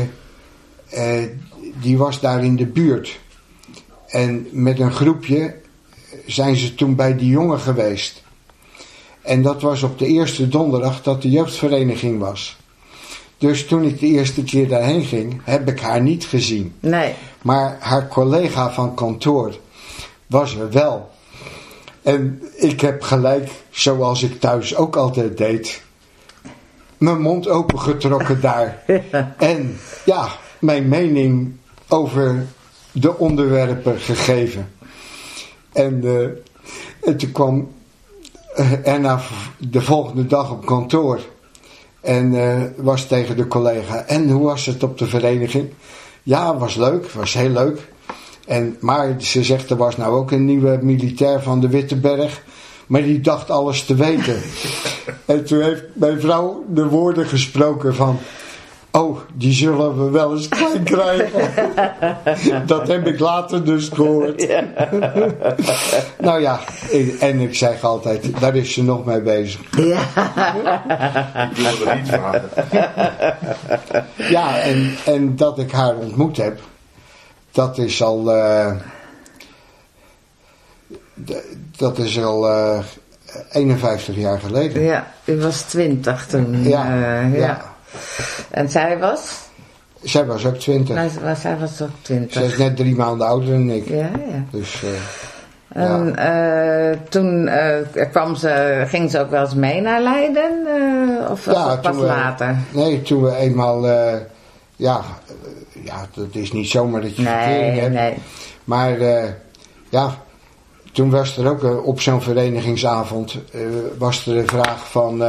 die was daar in de buurt. En met een groepje zijn ze toen bij die jongen geweest. En dat was op de eerste donderdag dat de jeugdvereniging was. Dus toen ik de eerste keer daarheen ging, heb ik haar niet gezien. Nee. Maar haar collega van kantoor was er wel. En ik heb gelijk, zoals ik thuis ook altijd deed, mijn mond opengetrokken daar. En ja, mijn mening over de onderwerpen gegeven. En toen kwam Erna de volgende dag op kantoor. En was tegen de collega. En hoe was het op de vereniging? Ja, was leuk. Was heel leuk. Maar ze zegt, er was nou ook een nieuwe militair van de Wittenberg. Maar die dacht alles te weten. En toen heeft mijn vrouw de woorden gesproken van... Oh, die zullen we wel eens klein krijgen. Dat heb ik later dus gehoord. Ja. Nou ja, en ik zeg altijd, daar is ze nog mee bezig. Ja. Ik wil er niet vragen. Ja, en dat ik haar ontmoet heb, dat is al... 51 jaar geleden. Ja, u was 20 toen. Ja. En zij was? Zij was ook 20. Nou, zij was ook 20. Zij is net 3 maanden ouder dan ik. Ja. Dus, en toen ging ze ook wel eens mee naar Leiden? Of was dat pas later? Nee, toen we eenmaal... dat is niet zomaar dat je verkering hebt. Nee. Maar toen was er ook op zo'n verenigingsavond... was er een vraag van...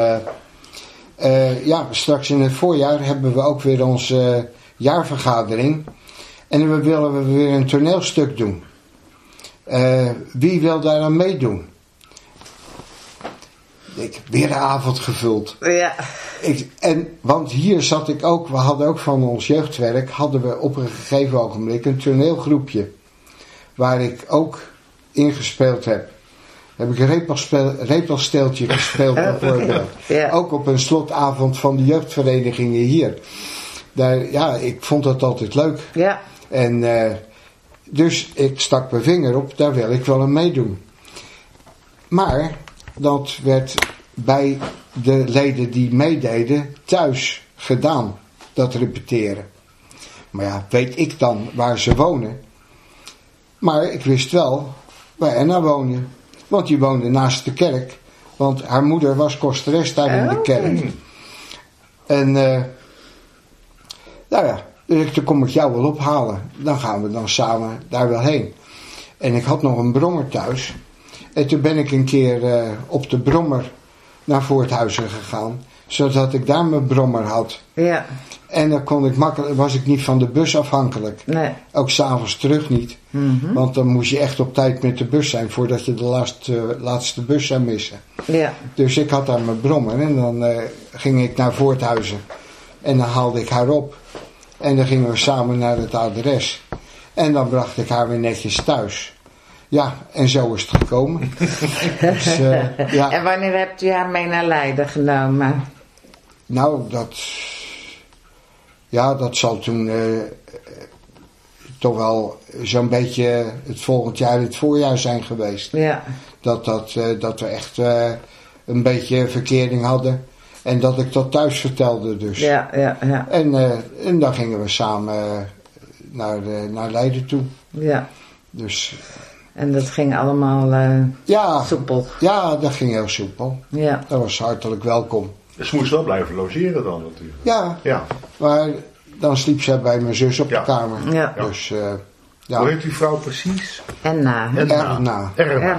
straks in het voorjaar hebben we ook weer onze jaarvergadering. En we willen weer een toneelstuk doen. Wie wil daar aan meedoen? Weer een avond gevuld. Ja. Want hier zat ik ook, we hadden ook van ons jeugdwerk, hadden we op een gegeven ogenblik een toneelgroepje. Waar ik ook ingespeeld heb. Heb ik een repelsteeltje gespeeld bijvoorbeeld. Ja. Ook op een slotavond van de jeugdverenigingen hier. Ik vond dat altijd leuk. Ja. En dus ik stak mijn vinger op, daar wil ik wel aan meedoen. Maar dat werd bij de leden die meededen thuis gedaan, dat repeteren. Maar ja, weet ik dan waar ze wonen. Maar ik wist wel waar Anna woonde. Want die woonde naast de kerk. Want haar moeder was kosteres daar in de kerk. En Dus dan kom ik jou wel ophalen. Dan gaan we dan samen daar wel heen. En ik had nog een brommer thuis. En toen ben ik een keer op de brommer naar Voorthuizen gegaan. Zodat ik daar mijn brommer had. Ja. En dan kon ik was ik niet van de bus afhankelijk. Nee. Ook 's avonds terug niet. Mhm. Want dan moest je echt op tijd met de bus zijn voordat je de laatste bus zou missen. Ja. Dus ik had daar mijn brommer en dan ging ik naar Voorthuizen. En dan haalde ik haar op. En dan gingen we samen naar het adres. En dan bracht ik haar weer netjes thuis. Ja, en zo is het gekomen. Dus, ja. En wanneer hebt u haar mee naar Leiden genomen? Nou, dat zal toen toch wel zo'n beetje het volgend jaar in het voorjaar zijn geweest. Ja. Dat we echt een beetje verkering hadden. En dat ik dat thuis vertelde dus. Ja. En dan gingen we samen naar Leiden toe. Ja. Dus, En dat ging allemaal soepel. Ja, dat ging heel soepel. Ja. Dat was hartelijk welkom. Ze moest wel blijven logeren dan natuurlijk. Ja. Maar dan sliep zij bij mijn zus op de kamer. Ja. Dus, Hoe heet uw vrouw precies? Erna. Erna.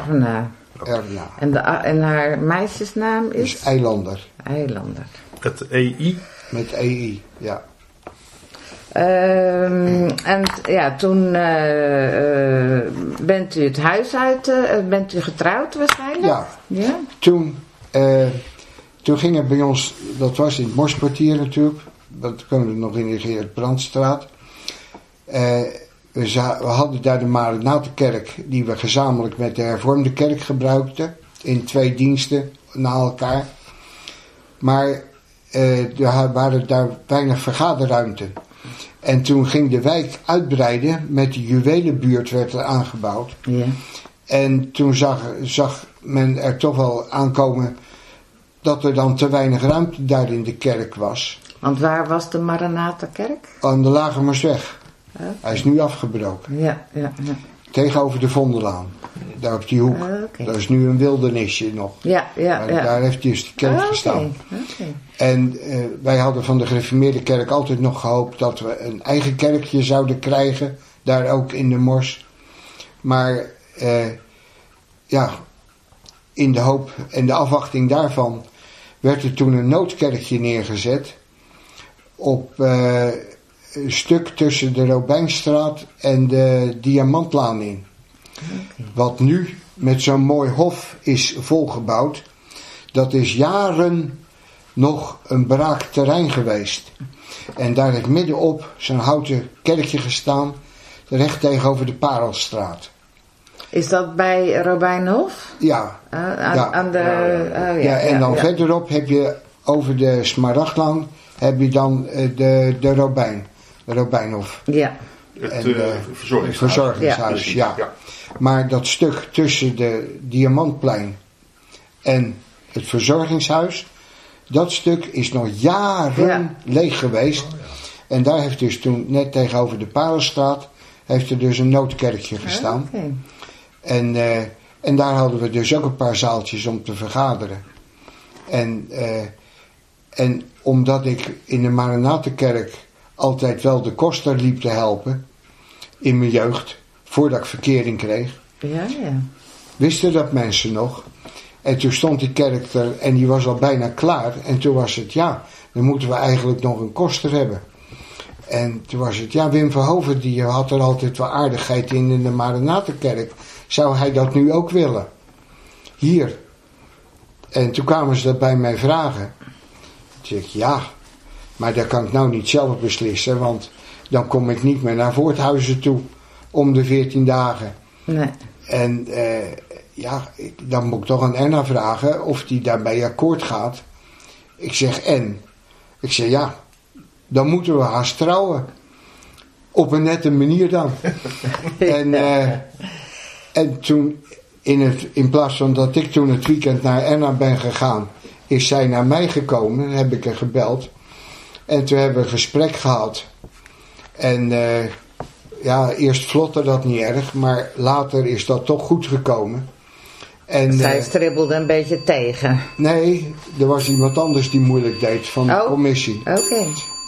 En haar meisjesnaam is? Dus Eilander. Eilander. Het EI? Met EI, ja. En ja, toen bent u het huis uit, bent u getrouwd waarschijnlijk? Ja. Toen ging het bij ons, dat was in het Morskwartier natuurlijk, dat komen we nog in de Gerard Brandstraat. We hadden daar de Maranathenkerk, die we gezamenlijk met de hervormde kerk gebruikten, in 2 diensten na elkaar. Maar er waren daar weinig vergaderruimte. En toen ging de wijk uitbreiden, met de juwelenbuurt werd er aangebouwd. Ja. En toen zag men er toch wel aankomen dat er dan te weinig ruimte daar in de kerk was. Want waar was de Maranathenkerk? Aan de Lagemersweg. Okay. Hij is nu afgebroken. Ja. Tegenover de Vondelaan. Daar op die hoek. Okay. Dat is nu een wildernisje nog. Ja. Daar heeft dus de kerk gestaan. Okay. En wij hadden van de gereformeerde kerk altijd nog gehoopt dat we een eigen kerkje zouden krijgen. Daar ook in de Mors. Maar in de hoop en de afwachting daarvan werd er toen een noodkerkje neergezet. Op een stuk tussen de Robijnstraat en de Diamantlaan in. Okay. Wat nu met zo'n mooi hof is volgebouwd. Dat is jaren nog een braak terrein geweest. En daar heeft middenop zo'n houten kerkje gestaan. Recht tegenover de Parelstraat. Is dat bij Robijnhof? Ja. Aan de... en dan verderop heb je over de Smaragdlaan heb je dan de Robijn. De Robijnhof. Ja. Het verzorgingshuis. Ja. Maar dat stuk tussen de Diamantplein en het verzorgingshuis, dat stuk is nog jaren leeg geweest. En daar heeft dus toen, net tegenover de Parelstraat, heeft er dus een noodkerkje gestaan. Okay. En daar hadden we dus ook een paar zaaltjes om te vergaderen. En omdat ik in de Maranathenkerk altijd wel de koster liep te helpen, in mijn jeugd, voordat ik verkering kreeg, wisten dat mensen nog. En toen stond die kerk er en die was al bijna klaar. En toen was het, dan moeten we eigenlijk nog een koster hebben. En toen was het, Wim Verhoeven, die had er altijd wel aardigheid in de Maranathenkerk. Zou hij dat nu ook willen? Hier. En toen kwamen ze dat bij mij vragen. Toen zei ik, maar dat kan ik nou niet zelf beslissen, want dan kom ik niet meer naar Voorthuizen toe om de 14 dagen. Nee. En dan moet ik toch aan Erna vragen of die daarbij akkoord gaat. Ik zeg, Ik zeg, dan moeten we haast trouwen. Op een nette manier dan. En toen, in plaats van dat ik toen het weekend naar Erna ben gegaan, is zij naar mij gekomen. Dan heb ik haar gebeld. En toen hebben we een gesprek gehad. En eerst vlotte dat niet erg, maar later is dat toch goed gekomen. En, zij stribbelde een beetje tegen. Nee, er was iemand anders die moeilijk deed van de commissie. Oké.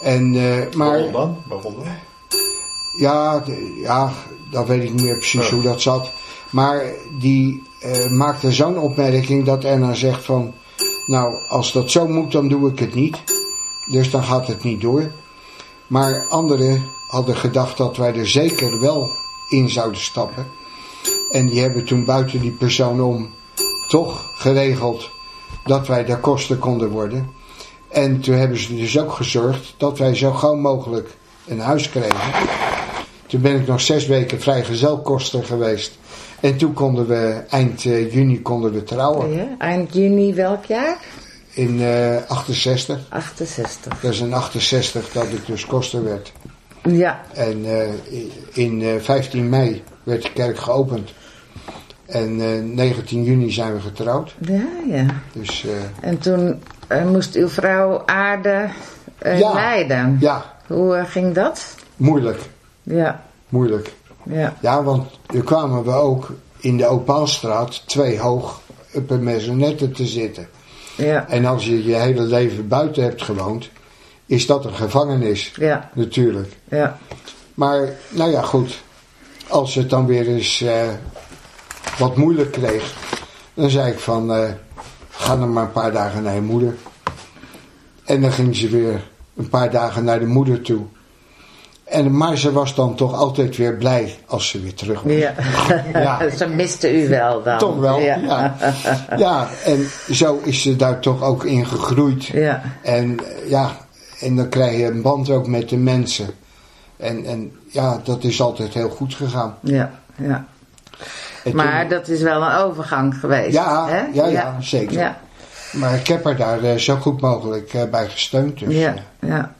En, maar, Waarom dan? ja, dat weet ik niet meer precies hoe dat zat. Maar die maakte zo'n opmerking dat Erna zegt van... Nou, als dat zo moet, dan doe ik het niet. Dus dan gaat het niet door. Maar anderen hadden gedacht dat wij er zeker wel in zouden stappen. En die hebben toen buiten die persoon om toch geregeld dat wij de kosten konden worden. En toen hebben ze dus ook gezorgd dat wij zo gauw mogelijk een huis kregen. Toen ben ik nog 6 weken vrijgezelkoster geweest. En toen konden we eind juni trouwen. Ja, eind juni welk jaar? In 68. 68. Dat is in 68 dat ik dus koster werd. Ja. En in 15 mei werd de kerk geopend. En 19 juni zijn we getrouwd. Ja. Dus, en toen moest uw vrouw aarde leiden. Ja. Hoe ging dat? Moeilijk. Ja. Moeilijk. Ja. Ja, want toen kwamen we ook in de Opaalstraat 2 hoog op een maisonnette te zitten. Ja. En als je je hele leven buiten hebt gewoond, is dat een gevangenis. Ja. Natuurlijk. Ja. Maar, nou ja, goed. Als het dan weer eens wat moeilijk kreeg, dan zei ik van, ga dan maar een paar dagen naar je moeder. En dan ging ze weer een paar dagen naar de moeder toe. Maar ze was dan toch altijd weer blij als ze weer terug was. Ja. Ja. Ze miste u wel dan. Toch wel, ja. Ja, en zo is ze daar toch ook in gegroeid. Ja. En en dan krijg je een band ook met de mensen. En ja, dat is altijd heel goed gegaan. Ja. Maar dat is wel een overgang geweest. Ja, hè? Ja, zeker. Ja. Maar ik heb haar daar zo goed mogelijk bij gesteund. Dus, ja.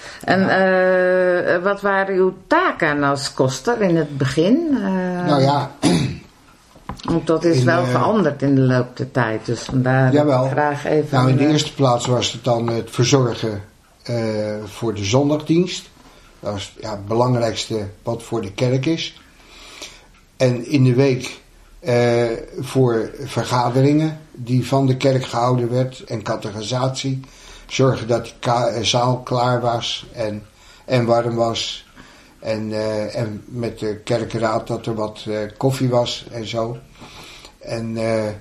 En wat waren uw taken als koster in het begin? Nou ja... Want dat is wel veranderd in de loop der tijd. Dus vandaar graag even... Nou, in de eerste plaats was het dan het verzorgen voor de zondagdienst. Dat was het belangrijkste wat voor de kerk is. En in de week voor vergaderingen die van de kerk gehouden werd en catechisatie. Zorgen dat de zaal klaar was en warm was. En met de kerkraad dat er wat koffie was en zo. En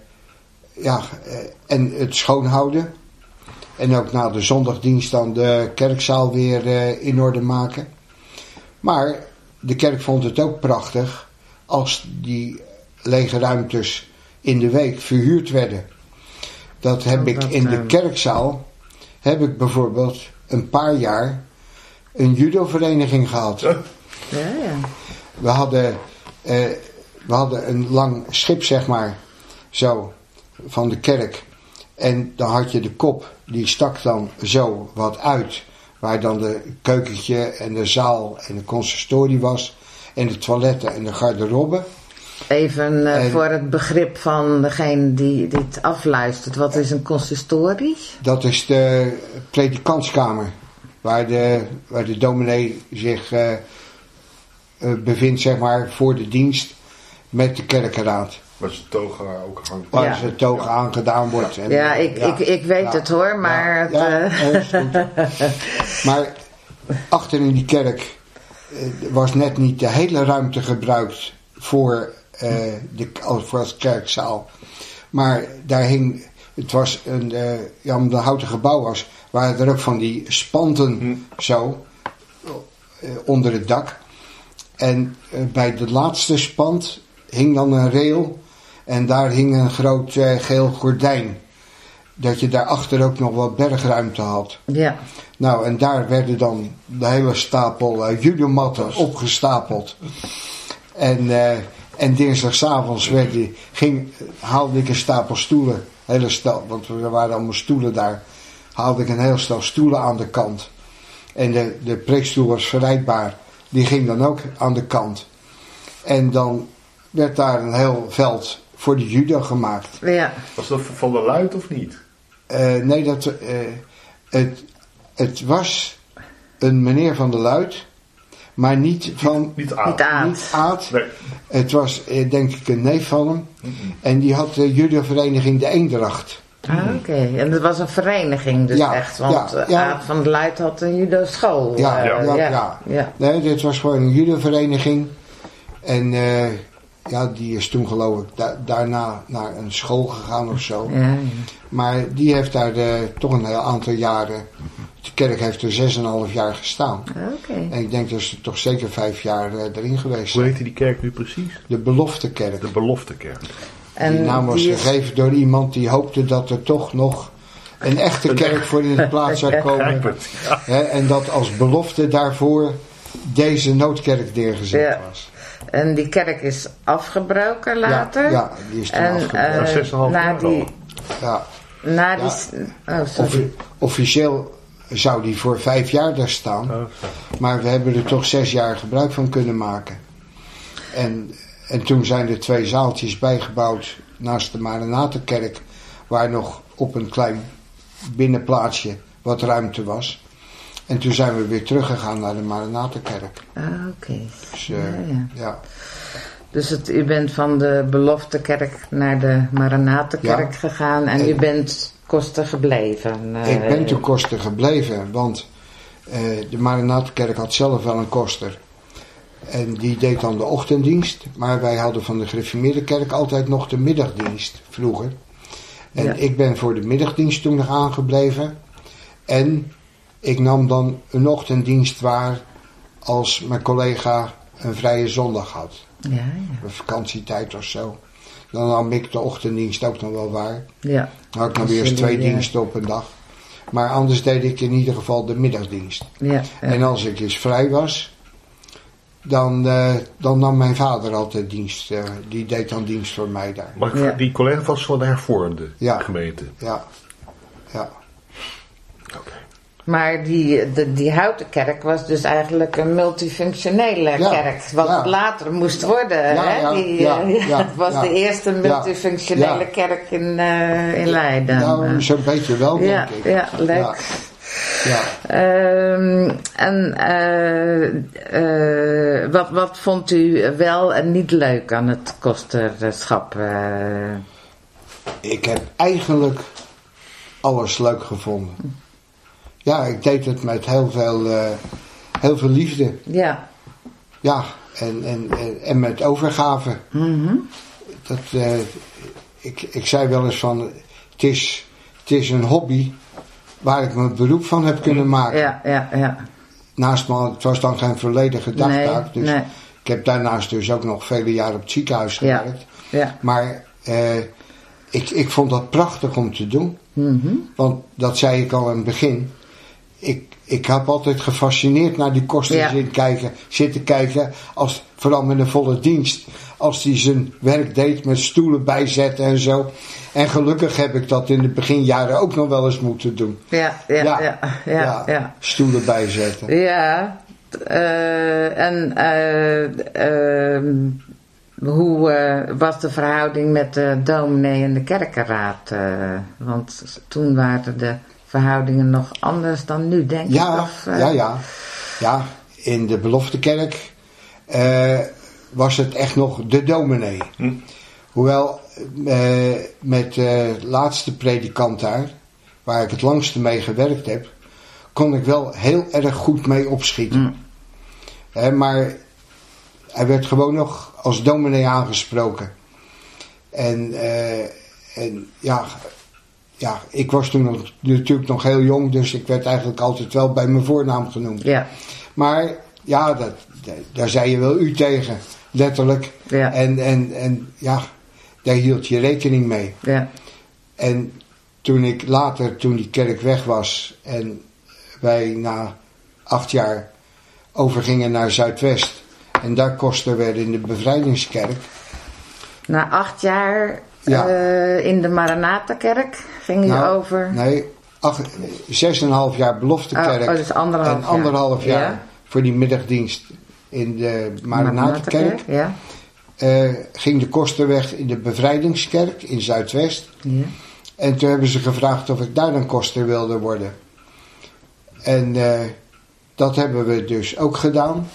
en het schoonhouden. En ook na de zondagdienst dan de kerkzaal weer in orde maken. Maar de kerk vond het ook prachtig als die lege ruimtes in de week verhuurd werden. Dat heb ik in de kerkzaal, heb ik bijvoorbeeld een paar jaar een judovereniging gehad. Ja. We hadden een lang schip, zeg maar, zo, van de kerk. En dan had je de kop, die stak dan zo wat uit. Waar dan de keukentje en de zaal en de consistorie was. En de toiletten en de garderobe. Even voor het begrip van degene die dit afluistert. Wat is een consistorie? Dat is de predikantskamer. Waar de dominee zich bevindt, zeg maar, voor de dienst met de kerkenraad. Waar ze toga ook hangt. Waar ze toga aangedaan wordt. En, ik weet het hoor, maar... Maar achter in die kerk was net niet de hele ruimte gebruikt voor het kerkzaal. Maar daar hing... Het was omdat het een houten gebouw was, waren er ook van die spanten zo onder het dak. En bij de laatste spand hing dan een rail en daar hing een groot geel gordijn. Dat je daarachter ook nog wat bergruimte had. Ja. Nou, en daar werden dan de hele stapel judomatten opgestapeld. En dinsdagavonds haalde ik een stapel stoelen. Hele stel, want er waren allemaal stoelen daar. Haalde ik een heel stel stoelen aan de kant. En de preekstoel was verrijdbaar. Die ging dan ook aan de kant. En dan werd daar een heel veld voor de judo gemaakt. Ja. Was dat van der Luit of niet? Nee, het was een meneer van der Luit. Maar niet van... Niet Aad. Nee. Het was denk ik een neef van hem. En die had de judovereniging De Eendracht. Oké. En dat was een vereniging dus Ja, echt, want ja. Aad van der Luit had een judo-school. Ja. Nee, dit was gewoon een judovereniging. En die is toen geloof ik daarna naar een school gegaan of zo. Ja. Maar die heeft daar toch een heel aantal jaren... De kerk heeft er 6,5 jaar gestaan. Oké. En ik denk dat ze toch zeker 5 jaar erin geweest Hoe zijn. heette die kerk nu precies? De Beloftekerk. De Beloftekerk. En Die naam was die is- gegeven door iemand die hoopte dat er toch nog een echte kerk voor in de plaats zou komen. Ja. Hè, en dat als belofte daarvoor deze noodkerk neergezet Ja. was. En die kerk is afgebroken later. Ja, die is toen En afgebroken. 6,5 na jaar die... al. Ja. Na die... Oh, sorry. Officieel zou die voor 5 jaar daar staan. Oh, zo. Maar we hebben er toch 6 jaar gebruik van kunnen maken. En toen zijn er 2 zaaltjes bijgebouwd naast de Maranatenkerk. Waar nog op een klein binnenplaatsje wat ruimte was. En toen zijn we weer teruggegaan naar de Maranatenkerk. Oké. Dus, Ja. Dus u bent van de Beloftekerk naar de Maranatenkerk gegaan en u bent kosten gebleven. Ik ben ten koste gebleven, want de Maranatenkerk had zelf wel een koster. En die deed dan de ochtenddienst. Maar wij hadden van de Gereformeerde Kerk altijd nog de middagdienst vroeger. En ik ben voor de middagdienst toen nog aangebleven. En ik nam dan een ochtenddienst waar als mijn collega een vrije zondag had. Ja. Een vakantietijd of zo. Dan nam ik de ochtenddienst ook nog wel waar. Ja. Dan had ik nog weer eens 2 diensten op een dag. Maar anders deed ik in ieder geval de middagdienst. Ja. En als ik eens vrij was, dan nam mijn vader altijd dienst. Die deed dan dienst voor mij daar. Maar die collega was van de hervormde gemeente. Ja. Oké. Maar die houten kerk was dus eigenlijk een multifunctionele kerk. Wat later moest worden. Het was de eerste multifunctionele kerk in Leiden. Nou, zo'n beetje wel, denk ik. Ja, leuk. Ja. Wat vond u wel en niet leuk aan het kosterschap? Ik heb eigenlijk alles leuk gevonden. Ja, ik deed het met heel veel liefde. Ja. Ja, en met overgave. Mm-hmm. Ik zei wel eens van, het is een hobby waar ik mijn beroep van heb kunnen maken. Ja. Naast me, het was dan geen volledige dagtaak. Dus nee. ik heb daarnaast dus ook nog vele jaren op het ziekenhuis gewerkt. Ja. Maar ik vond dat prachtig om te doen. Mm-hmm. Want dat zei ik al in het begin. Ik heb altijd gefascineerd naar die kosten zitten kijken. Vooral met een volle dienst. Als hij zijn werk deed met stoelen bijzetten en zo. En gelukkig heb ik dat in de beginjaren ook nog wel eens moeten doen. Ja. Stoelen bijzetten. Ja. Hoe was de verhouding met de dominee en de kerkenraad? Want toen waren de verhoudingen nog anders dan nu, denk ik. Ja, in de Beloftekerk was het echt nog de dominee. Hoewel met de laatste predikant daar, waar ik het langste mee gewerkt heb, kon ik wel heel erg goed mee opschieten. Maar hij werd gewoon nog als dominee aangesproken. En ik was toen natuurlijk nog heel jong, dus ik werd eigenlijk altijd wel bij mijn voornaam genoemd. Ja. Maar ja, daar zei je wel u tegen, letterlijk. Ja. En daar hield je rekening mee. Ja. En toen die kerk weg was en wij na 8 jaar overgingen naar Zuidwest en daar koster werden in de Bevrijdingskerk. Na 8 jaar in de Maranatenkerk ging u over? Nee, 6,5 jaar Beloftekerk dus anderhalf jaar voor die middagdienst in de Maranatenkerk. Ja. Ging de koster weg in de Bevrijdingskerk in Zuidwest. Ja. En toen hebben ze gevraagd of ik daar dan koster wilde worden. En dat hebben we dus ook gedaan.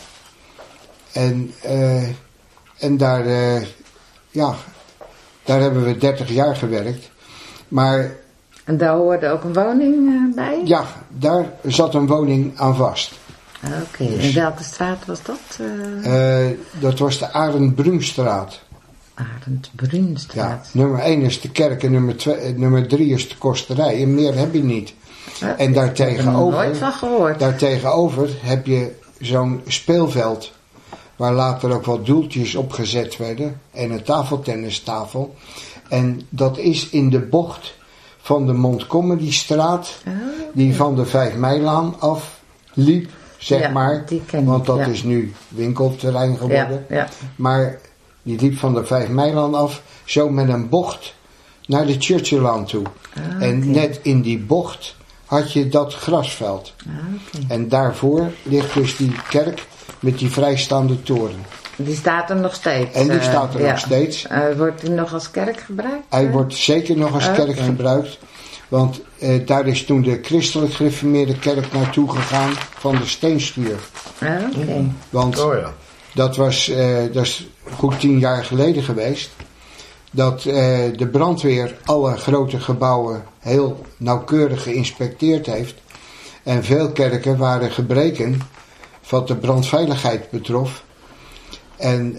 En daar hebben we 30 jaar gewerkt. Maar En daar hoorde ook een woning bij? Ja, daar zat een woning aan vast. Oké, in welke straat was dat? Dat was de Arend Bruunstraat. Arend Bruunstraat. Ja, nummer 1 is de kerk en nummer 3 is de kosterij. En meer heb je niet. En daartegenover, nooit van gehoord. Daartegenover heb je zo'n speelveld waar later ook wat doeltjes opgezet werden en een tafeltennistafel. En dat is in de bocht van de Montgomerystraat, die van de 5 Meilaan af liep, zeg maar. Want dat is nu winkelterrein geworden. Ja. Maar die liep van de 5 Meilaan af, zo met een bocht naar de Churchilllaan toe. En net in die bocht had je dat grasveld. En daarvoor ligt dus die kerk met die vrijstaande toren. Die staat er nog steeds. En die staat er nog steeds. Wordt die nog als kerk gebruikt? Hij wordt zeker nog als kerk gebruikt. Want daar is toen de christelijk gereformeerde kerk naartoe gegaan van de Steenschuur. Want dat is goed 10 jaar geleden geweest. Dat de brandweer alle grote gebouwen heel nauwkeurig geïnspecteerd heeft. En veel kerken waren gebreken wat de brandveiligheid betrof. En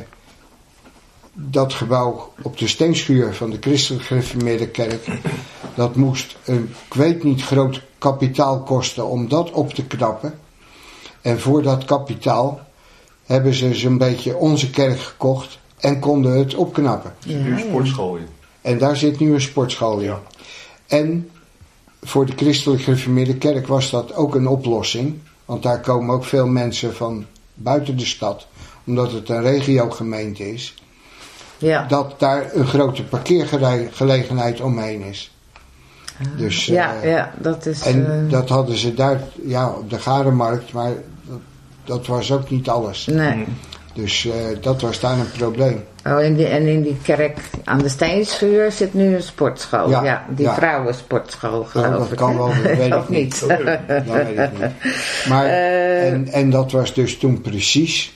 dat gebouw op de Steenschuur van de christelijk gereformeerde kerk, dat moest een, ik weet niet, groot kapitaal kosten om dat op te knappen. En voor dat kapitaal hebben ze zo'n beetje onze kerk gekocht en konden het opknappen. Er zit nu een sportschool in. En daar zit nu een sportschool in. Ja. En voor de christelijk gereformeerde kerk was dat ook een oplossing. Want daar komen ook veel mensen van buiten de stad. Omdat het een regiogemeente is. Ja. Dat daar een grote parkeergelegenheid omheen is. Dus, dat is... En dat hadden ze daar op de Garenmarkt. Maar dat was ook niet alles. Nee. Dus dat was daar een probleem. Oh, en in die kerk aan de Steenschuur zit nu een sportschool. Ja, vrouwensportschool, geloof ik. Dat kan wel, dat weet ik niet. Dat weet ik niet. Maar, en dat was dus toen precies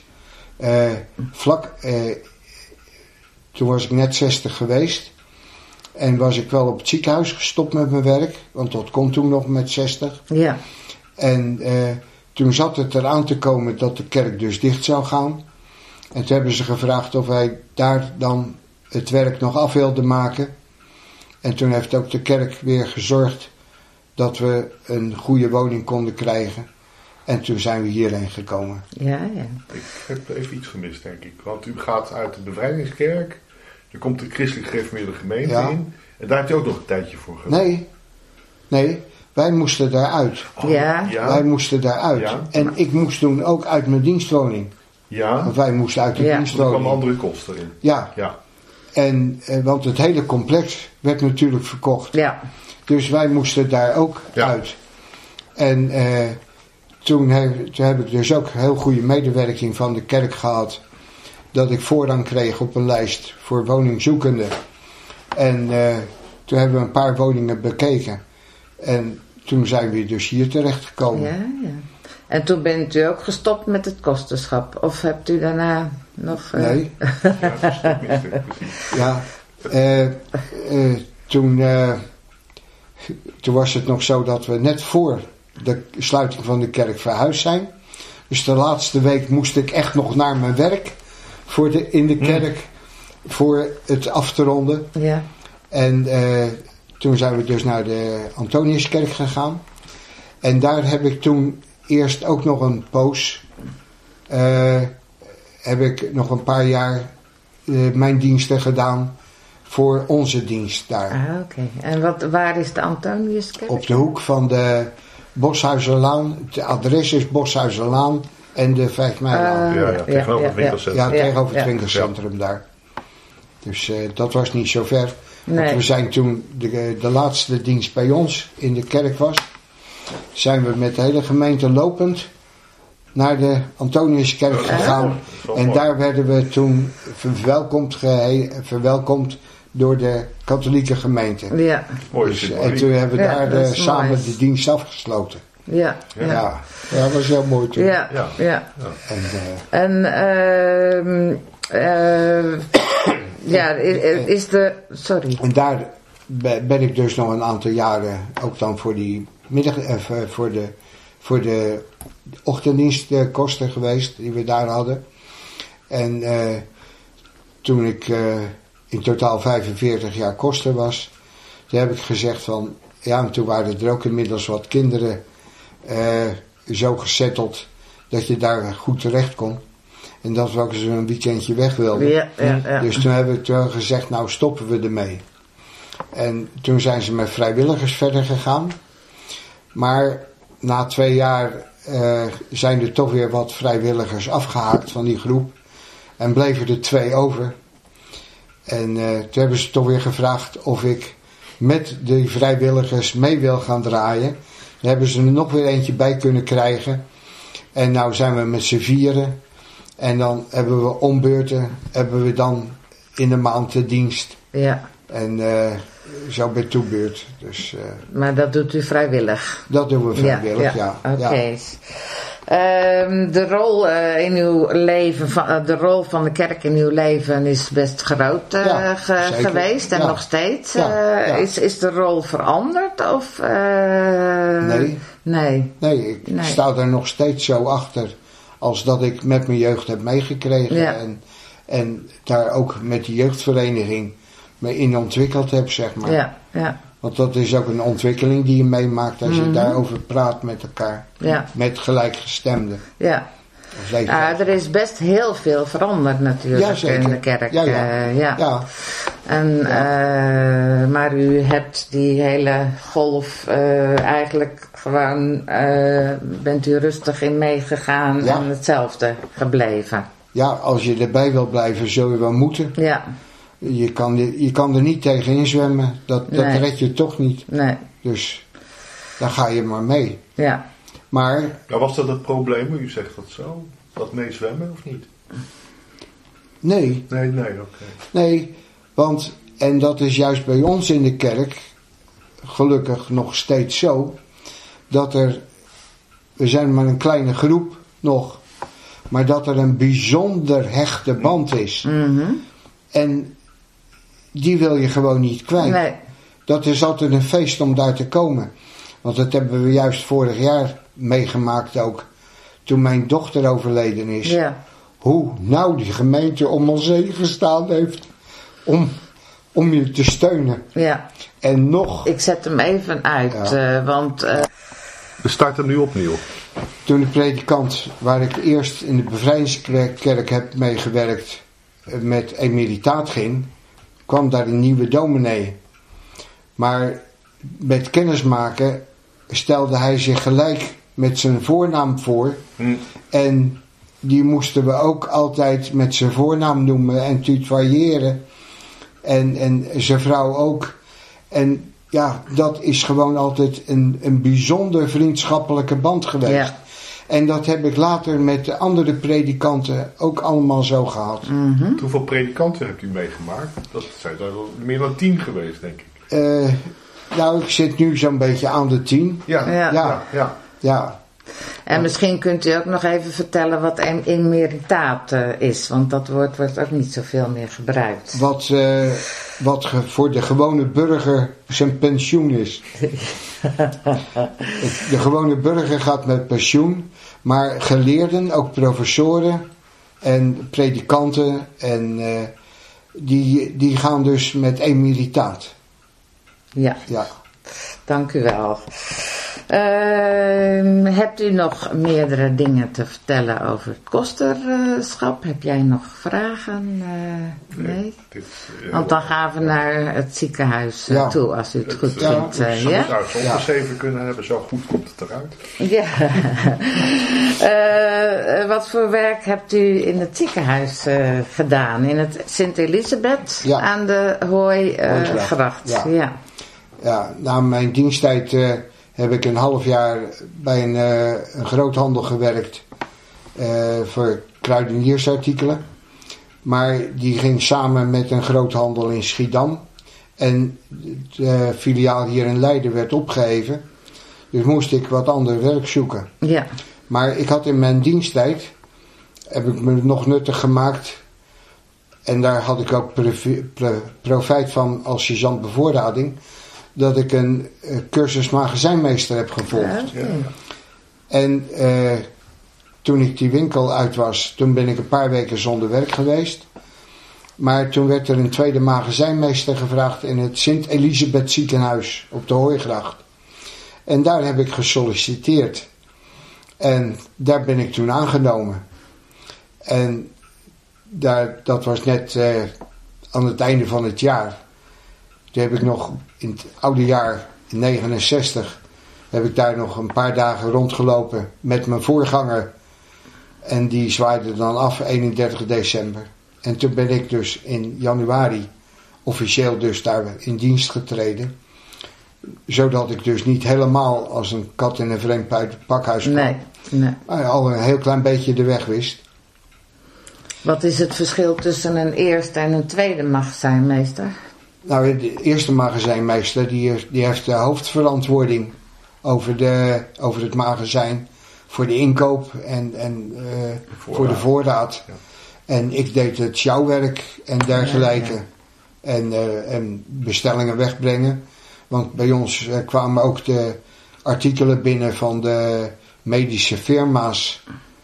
toen was ik net 60 geweest. En was ik wel op het ziekenhuis gestopt met mijn werk. Want dat kon toen nog met 60. Ja. En toen zat het eraan te komen dat de kerk dus dicht zou gaan. En toen hebben ze gevraagd of wij daar dan het werk nog af wilden maken. En toen heeft ook de kerk weer gezorgd dat we een goede woning konden krijgen. En toen zijn we hierheen gekomen. Ja. Ik heb even iets gemist, denk ik. Want u gaat uit de Bevrijdingskerk. Er komt de christelijk gereformeerde gemeente in. En daar heeft u ook nog een tijdje voor gewerkt. Nee. Wij moesten daaruit. Wij moesten daaruit. Ja. En ik moest toen ook uit mijn dienstwoning. Ja. Want wij moesten uit de dienstwoning. Er kwamen andere kosten in. Ja. En, want het hele complex werd natuurlijk verkocht. Ja. Dus wij moesten daar ook uit. En toen heb ik dus ook heel goede medewerking van de kerk gehad. Dat ik voorrang kreeg op een lijst voor woningzoekenden. En toen hebben we een paar woningen bekeken. En toen zijn we dus hier terechtgekomen. Ja. En toen bent u ook gestopt met het kosterschap? Of hebt u daarna nog... Nee. Toen was het nog zo dat we net voor de sluiting van de kerk verhuisd zijn. Dus de laatste week moest ik echt nog naar mijn werk in de kerk voor het af te ronden. Ja. En toen zijn we dus naar de Antoniuskerk gegaan. En daar heb ik toen eerst ook nog een poos, heb ik nog een paar jaar mijn diensten gedaan voor onze dienst daar. Oké. En waar is de Antoniuskerk? Op de hoek van de Boshuizenlaan. Het adres is Boshuizenlaan en de 5 Meilaan. Tegenover het winkelcentrum. Ja, tegenover het winkelcentrum daar. Dus dat was niet zo ver. Nee. Want we zijn toen de laatste dienst bij ons in de kerk was. Zijn we met de hele gemeente lopend naar de Antoniuskerk gegaan. En daar werden we toen verwelkomd door de katholieke gemeente. Ja. Dus, en toen hebben we daar samen de dienst afgesloten. Ja, dat was heel mooi toen. Ja. Sorry. En daar ben ik dus nog een aantal jaren ook dan voor die voor de ochtenddienstkosten geweest die we daar hadden. En toen ik in totaal 45 jaar koster was, toen heb ik gezegd van, ja, en toen waren er ook inmiddels wat kinderen zo gesetteld dat je daar goed terecht kon. En dat we ook eens een weekendje weg wilden. Ja. Dus toen hebben we gezegd, nou stoppen we ermee. En toen zijn ze met vrijwilligers verder gegaan. Maar na 2 jaar zijn er toch weer wat vrijwilligers afgehaakt van die groep. En bleven er 2 over. En toen hebben ze toch weer gevraagd of ik met de vrijwilligers mee wil gaan draaien. Daar hebben ze er nog weer eentje bij kunnen krijgen. En nou zijn we met z'n 4. En dan hebben we ombeurten, hebben we dan in de maand de dienst. Ja. En zo bij toebeurt. Dus, maar dat doet u vrijwillig? Dat doen we vrijwillig, ja. Oké. De rol in uw leven, de rol van de kerk in uw leven is best groot geweest en nog steeds. Is de rol veranderd? Of, Nee, ik sta er nog steeds zo achter als dat ik met mijn jeugd heb meegekregen. Ja. En daar ook met die jeugdvereniging me in ontwikkeld heb, zeg maar. Ja. Want dat is ook een ontwikkeling die je meemaakt als je daarover praat met elkaar. Ja. Met gelijkgestemden. Ja. Er is best heel veel veranderd natuurlijk in de kerk. Ja. En, maar u hebt die hele golf eigenlijk gewoon, bent u rustig in meegegaan en hetzelfde gebleven. Ja, als je erbij wil blijven zul je wel moeten. Ja. Je kan er niet tegen inzwemmen. Dat red je toch niet. Nee. Dus dan ga je maar mee. Ja. Maar... Ja, was dat het probleem? U zegt dat zo? Dat meezwemmen of niet? Nee. Nee, oké. Nee, want, en dat is juist bij ons in de kerk, gelukkig nog steeds zo, dat we zijn maar een kleine groep nog, maar dat er een bijzonder hechte band is. Mm-hmm. En die wil je gewoon niet kwijt. Nee. Dat is altijd een feest om daar te komen. Want dat hebben we juist vorig jaar meegemaakt ook. Toen mijn dochter overleden is. Ja. Hoe nou die gemeente om ons heen gestaan heeft. Om je te steunen. Ja. En nog... Ik zet hem even uit. Want... We starten nu opnieuw. Toen de predikant, waar ik eerst in de bevrijdingskerk heb meegewerkt, met emeritaat ging, kwam daar een nieuwe dominee. Maar met kennismaken stelde hij zich gelijk met zijn voornaam voor. En die moesten we ook altijd met zijn voornaam noemen en tutoyeren. En zijn vrouw ook. En ja, dat is gewoon altijd een bijzonder vriendschappelijke band geweest. Ja. En dat heb ik later met de andere predikanten ook allemaal zo gehad. Mm-hmm. Hoeveel predikanten hebt u meegemaakt? Dat zijn er meer dan 10 geweest, denk ik. Nou, ik zit nu zo'n beetje aan de 10. Ja. En misschien kunt u ook nog even vertellen wat emeritaat is. Want dat woord wordt ook niet zoveel meer gebruikt. Wat voor de gewone burger zijn pensioen is. De gewone burger gaat met pensioen. Maar geleerden, ook professoren en predikanten, en die gaan dus met emeritaat. Ja. Dank u wel. Hebt u nog meerdere dingen te vertellen over het kosterschap? Heb jij nog vragen? Nee? Want dan gaan we naar het ziekenhuis toe, als u het goed vindt. Zou het uitzonders even kunnen hebben, zo goed komt het eruit. Ja. Wat voor werk hebt u in het ziekenhuis gedaan? In het Sint-Elisabeth aan de Hooigracht. Ja, na mijn diensttijd heb ik een half jaar bij een groothandel gewerkt voor kruideniersartikelen. Maar die ging samen met een groothandel in Schiedam. En de filiaal hier in Leiden werd opgeheven. Dus moest ik wat ander werk zoeken. Ja. Maar ik had in mijn diensttijd, heb ik me nog nuttig gemaakt. En daar had ik ook profijt van als sergeant bevoorrading. Dat ik een cursus magazijnmeester heb gevolgd. Ja. En toen ik die winkel uit was, toen ben ik een paar weken zonder werk geweest. Maar toen werd er een tweede magazijnmeester gevraagd in het Sint-Elisabeth ziekenhuis op de Hooigracht. En daar heb ik gesolliciteerd. En daar ben ik toen aangenomen. En dat was net aan het einde van het jaar. Toen heb ik nog in het oude jaar, in 69, heb ik daar nog een paar dagen rondgelopen met mijn voorganger. En die zwaaide dan af 31 december. En toen ben ik dus in januari officieel dus daar in dienst getreden. Zodat ik dus niet helemaal als een kat in een vreemd pakhuis kwam. Nee. Maar al een heel klein beetje de weg wist. Wat is het verschil tussen een eerste en een tweede magazijnmeester? Nou, de eerste magazijnmeester die heeft de hoofdverantwoording over het magazijn. Voor de inkoop en voor de voorraad. Ja. En ik deed het sjouwwerk en dergelijke. Ja. En bestellingen wegbrengen. Want bij ons kwamen ook de artikelen binnen van de medische firma's.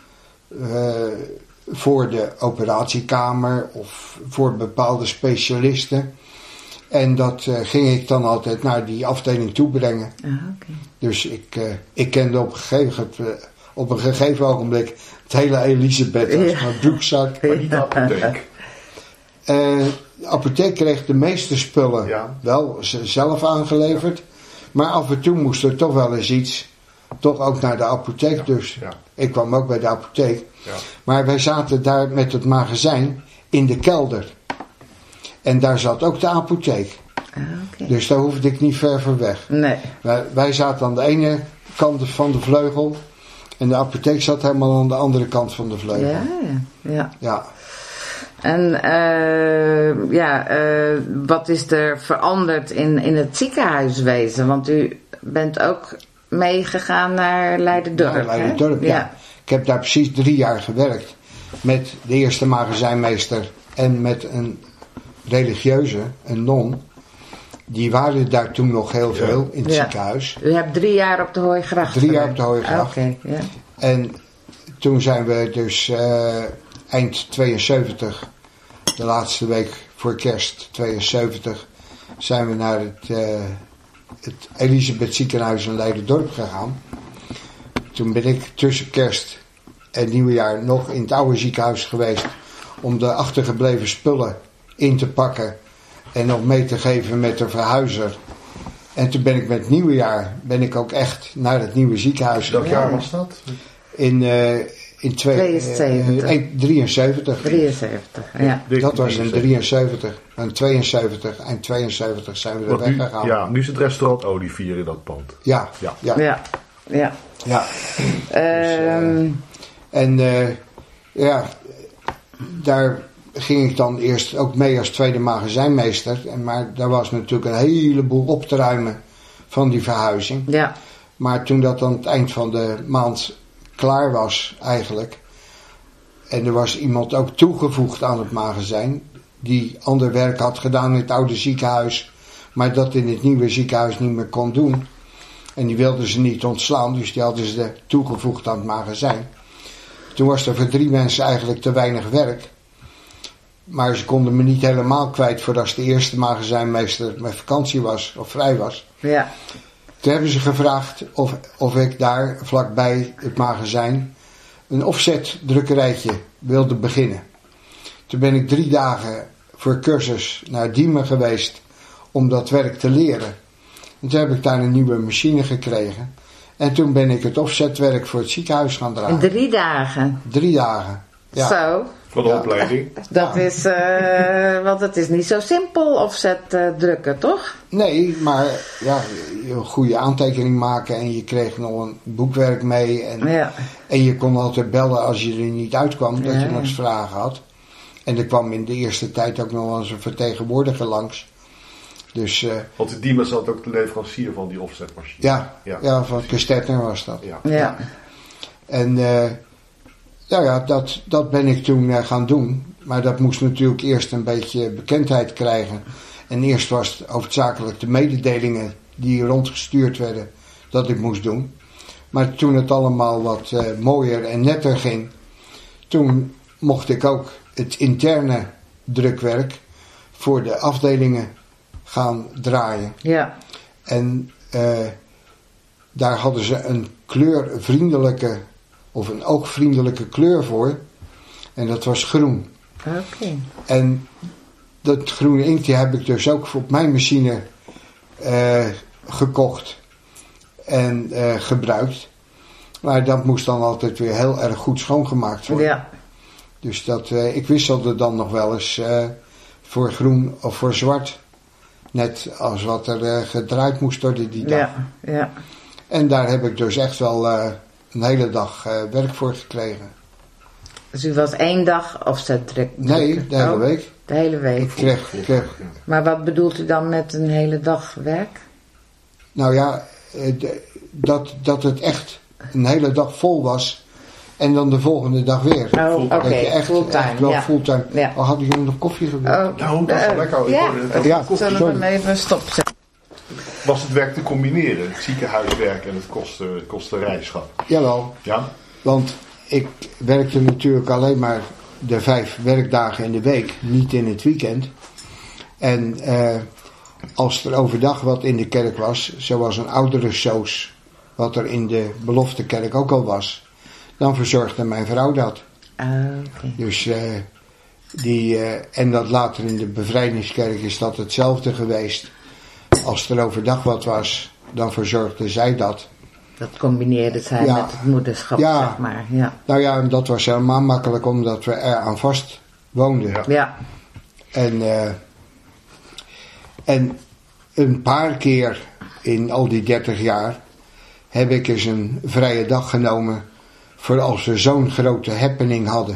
Voor de operatiekamer of voor bepaalde specialisten. En dat ging ik dan altijd naar die afdeling toebrengen. Okay. Dus ik kende op een gegeven ogenblik het hele Elisabeth als mijn broekzak. Maar niet de apotheek. De apotheek kreeg de meeste spullen wel zelf aangeleverd. Maar af en toe moest er toch wel eens iets. Toch ook naar de apotheek dus. Ja. Ik kwam ook bij de apotheek. Ja. Maar wij zaten daar met het magazijn in de kelder. En daar zat ook de apotheek. Okay. Dus daar hoefde ik niet ver van weg. Nee. Wij zaten aan de ene kant van de vleugel. En de apotheek zat helemaal aan de andere kant van de vleugel. Ja. En wat is er veranderd in het ziekenhuiswezen? Want u bent ook meegegaan naar Leiderdorp. Naar Leiderdorp, ja. Ik heb daar precies 3 jaar gewerkt. Met de eerste magazijnmeester en met een religieuze, een non. Die waren daar toen nog heel veel in het ziekenhuis. U hebt 3 jaar op de Hooigracht. 3 jaar op de Hooigracht. Oké, ja. En toen zijn we dus eind 72, de laatste week voor kerst 72, zijn we naar het Elisabeth ziekenhuis in Leiderdorp gegaan. Toen ben ik tussen kerst en nieuwjaar nog in het oude ziekenhuis geweest om de achtergebleven spullen in te pakken en nog mee te geven met de verhuizer. En toen ben ik met het nieuwe jaar ook echt naar het nieuwe ziekenhuis gegaan. Welk jaar was dat? In 73, ja. Dat was in 73. En 72 zijn we er weggegaan. Ja, nu is het restaurant Olivier in dat pand. Ja. Daar ging ik dan eerst ook mee als tweede magazijnmeester. Maar daar was natuurlijk een heleboel op te ruimen van die verhuizing. Ja. Maar toen dat aan het eind van de maand klaar was eigenlijk. En er was iemand ook toegevoegd aan het magazijn. Die ander werk had gedaan in het oude ziekenhuis. Maar dat in het nieuwe ziekenhuis niet meer kon doen. En die wilden ze niet ontslaan. Dus die hadden ze toegevoegd aan het magazijn. Toen was er voor 3 mensen eigenlijk te weinig werk. Maar ze konden me niet helemaal kwijt voordat de eerste magazijnmeester met vakantie was. Of vrij was. Ja. Toen hebben ze gevraagd of ik daar vlakbij het magazijn een offsetdrukkerijtje wilde beginnen. Toen ben ik 3 dagen voor cursus naar Diemen geweest om dat werk te leren. En toen heb ik daar een nieuwe machine gekregen. En toen ben ik het offsetwerk voor het ziekenhuis gaan draaien. 3 dagen? 3 dagen, ja. Zo. Van de opleiding. Dat is, want het is niet zo simpel offset drukken, toch? Nee, maar ja, een goede aantekening maken en je kreeg nog een boekwerk mee. En je kon altijd bellen als je er niet uitkwam, dat je nog eens vragen had. En er kwam in de eerste tijd ook nog eens een vertegenwoordiger langs. Dus, want de Diemen zat ook de leverancier van die offsetmachine. Ja, van Kestetner was dat. Ja. Nou ja, dat ben ik toen gaan doen. Maar dat moest natuurlijk eerst een beetje bekendheid krijgen. En eerst was het hoofdzakelijk de mededelingen die rondgestuurd werden dat ik moest doen. Maar toen het allemaal wat mooier en netter ging, toen mocht ik ook het interne drukwerk voor de afdelingen gaan draaien. Ja. En daar hadden ze een kleurvriendelijke of een oogvriendelijke kleur voor. En dat was groen. Oké. En dat groene inkt die heb ik dus ook op mijn machine gekocht en gebruikt. Maar dat moest dan altijd weer heel erg goed schoongemaakt worden. Ja. Dus ik wisselde dan nog wel eens voor groen of voor zwart. Net als wat er gedraaid moest worden die dag. Ja, ja. En daar heb ik dus echt wel een hele dag werk voor gekregen. Dus u was 1 dag afzetdruk? Nee, de hele week. De hele week. Ik kreeg. Maar wat bedoelt u dan met een hele dag werk? Nou ja, dat het echt een hele dag vol was. En dan de volgende dag weer. Oh, oké. Fulltime. Echt wel fulltime. Ja. Al had ik nog koffie gedaan. Oh, nou, dat is wel lekker. Zullen we hem even stopzetten? Was het werk te combineren? Het ziekenhuiswerk en het kostenrijschap? Jawel. Ja? Want ik werkte natuurlijk alleen maar de 5 werkdagen in de week. Niet in het weekend. En als er overdag wat in de kerk was, zoals een ouderensoos, wat er in de beloftekerk ook al was, dan verzorgde mijn vrouw dat. Okay. Dus en dat later in de bevrijdingskerk is dat hetzelfde geweest. Als er overdag wat was, dan verzorgde zij dat. Dat combineerde zij met het moederschap, zeg maar. Ja. Nou ja, en dat was helemaal makkelijk, omdat we er aan vast woonden. Ja. En een paar keer in al die 30 jaar heb ik eens een vrije dag genomen voor als we zo'n grote happening hadden.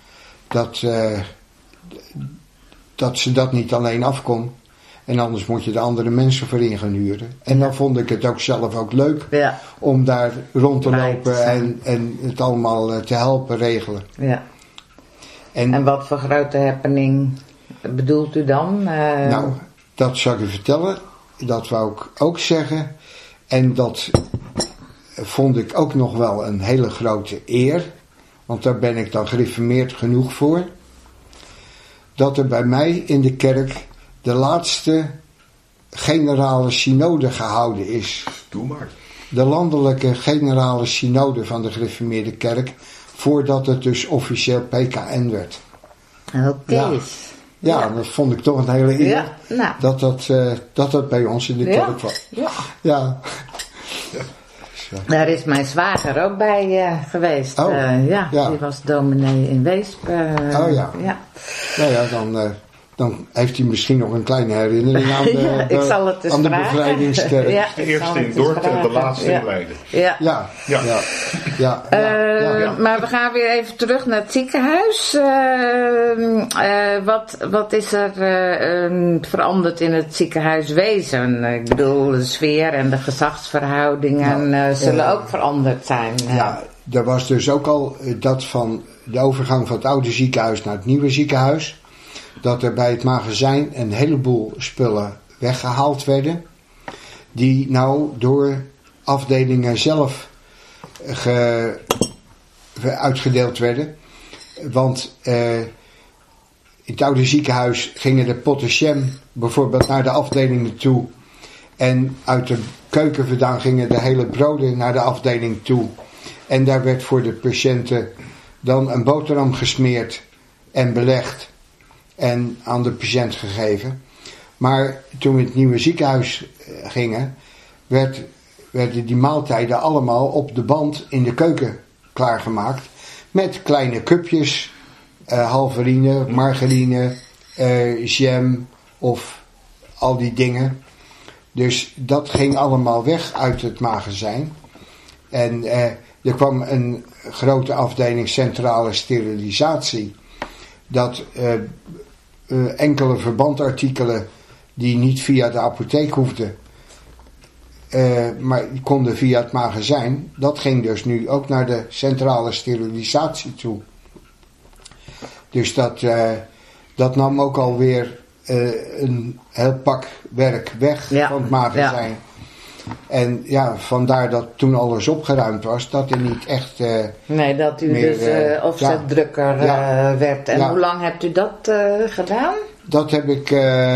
Dat ze dat niet alleen afkon. En anders moet je de andere mensen voor in gaan huren. En dan vond ik het ook zelf ook leuk om daar rond te lopen en het allemaal te helpen regelen. Ja. En wat voor grote happening bedoelt u dan? Nou, dat zal ik u vertellen. Dat wou ik ook zeggen. En dat vond ik ook nog wel een hele grote eer. Want daar ben ik dan gereformeerd genoeg voor. Dat er bij mij in de kerk de laatste generale synode gehouden is. Doe maar. De landelijke generale synode van de gereformeerde kerk. Voordat het dus officieel PKN werd. Oké. Ja, dat vond ik toch een hele eer. Ja, nou. Dat bij ons in de kerk was. Ja. Daar is mijn zwager ook bij geweest. Die was dominee in Weesp. Nou ja, dan heeft hij misschien nog een kleine herinnering aan de bevrijdingskerk. De eerste in Dordt en de laatste in Leiden. Maar we gaan weer even terug naar het ziekenhuis. Wat is er veranderd in het ziekenhuiswezen? Ik bedoel, de sfeer en de gezagsverhoudingen zullen ook veranderd zijn. Ja, er was dus ook al dat van de overgang van het oude ziekenhuis naar het nieuwe ziekenhuis. Dat er bij het magazijn een heleboel spullen weggehaald werden. Die nou door afdelingen zelf uitgedeeld werden. Want in het oude ziekenhuis gingen de potten jam bijvoorbeeld naar de afdelingen toe. En uit de keuken vandaan gingen de hele broden naar de afdeling toe. En daar werd voor de patiënten dan een boterham gesmeerd en belegd. En aan de patiënt gegeven. Maar toen we in het nieuwe ziekenhuis gingen, werden die maaltijden allemaal op de band in de keuken klaargemaakt. Met kleine cupjes, halverine, margarine, jam of al die dingen. Dus dat ging allemaal weg uit het magazijn. En er kwam een grote afdeling centrale sterilisatie. Dat enkele verbandartikelen die niet via de apotheek hoefden, maar die konden via het magazijn. Dat ging dus nu ook naar de centrale sterilisatie toe. Dus dat nam ook alweer een heel pak werk weg van het magazijn. Ja. En ja, vandaar dat toen alles opgeruimd was, dat er niet echt... nee, dat u meer, dus offsetdrukker werd. En hoe lang hebt u dat gedaan? Dat heb ik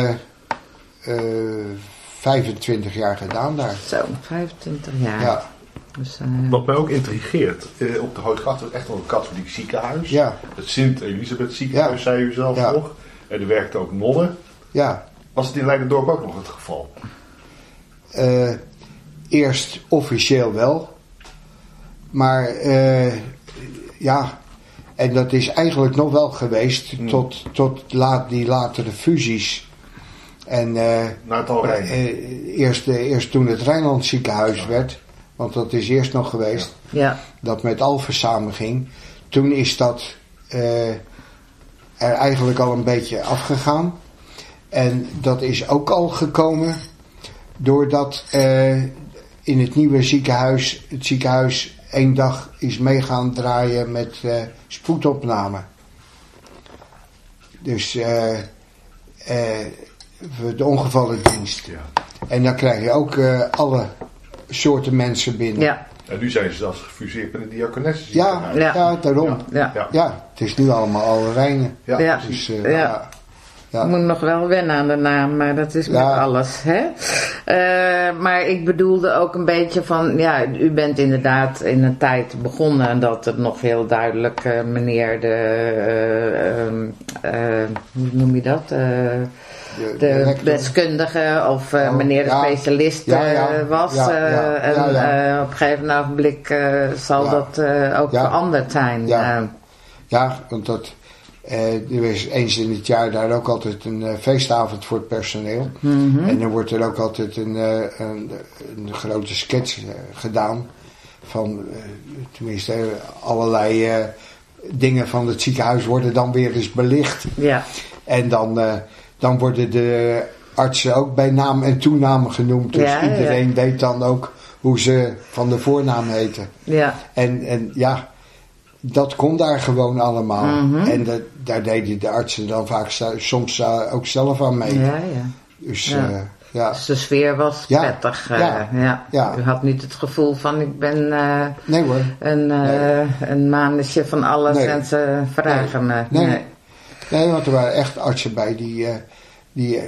25 jaar gedaan daar. Zo, 25 jaar. Ja. Dus, wat mij ook intrigeert, op de Houtgracht was echt wel een katholiek ziekenhuis. Ja. Het Sint-Elisabeth ziekenhuis, zei u zelf nog. En er werkten ook nonnen. Ja. Was het in Leiderdorp ook nog het geval? Eerst officieel wel. Maar en dat is eigenlijk nog wel geweest tot die latere fusies. En naar het Alrijn. Eerst toen het Rijnland ziekenhuis werd, want dat is eerst nog geweest, dat met Alphen samenging. Toen is dat er eigenlijk al een beetje afgegaan. En dat is ook al gekomen doordat in het nieuwe ziekenhuis, het ziekenhuis 1 dag is mee gaan draaien met spoedopname. Dus de ongevallendienst. Ja. En dan krijg je ook alle soorten mensen binnen. Ja. En nu zijn ze zelfs gefuseerd met de diakonesse. Ja, daarom. Ja, het is nu allemaal Alreine. Ja. Dus, Ik moet nog wel wennen aan de naam, maar dat is met alles. Hè? Maar ik bedoelde ook een beetje van, u bent inderdaad in een tijd begonnen dat het nog heel duidelijk meneer hoe noem je dat? De deskundige of meneer de specialist was. En op een gegeven ogenblik zal dat ook veranderd zijn. Ja, want dat... er is eens in het jaar daar ook altijd een feestavond voor het personeel. Mm-hmm. En dan wordt er ook altijd een grote sketch gedaan. Van tenminste allerlei dingen van het ziekenhuis worden dan weer eens belicht. Ja. En dan worden de artsen ook bij naam en toename genoemd. Dus iedereen weet dan ook hoe ze van de voornaam heten. Ja. En dat kon daar gewoon allemaal. Mm-hmm. En daar deden de artsen dan vaak soms ook zelf aan mee. Ja. Dus, dus de sfeer was prettig. U had niet het gevoel van ik ben nee, hoor. een manetje van alles en ze vragen me. Nee, want er waren echt artsen bij die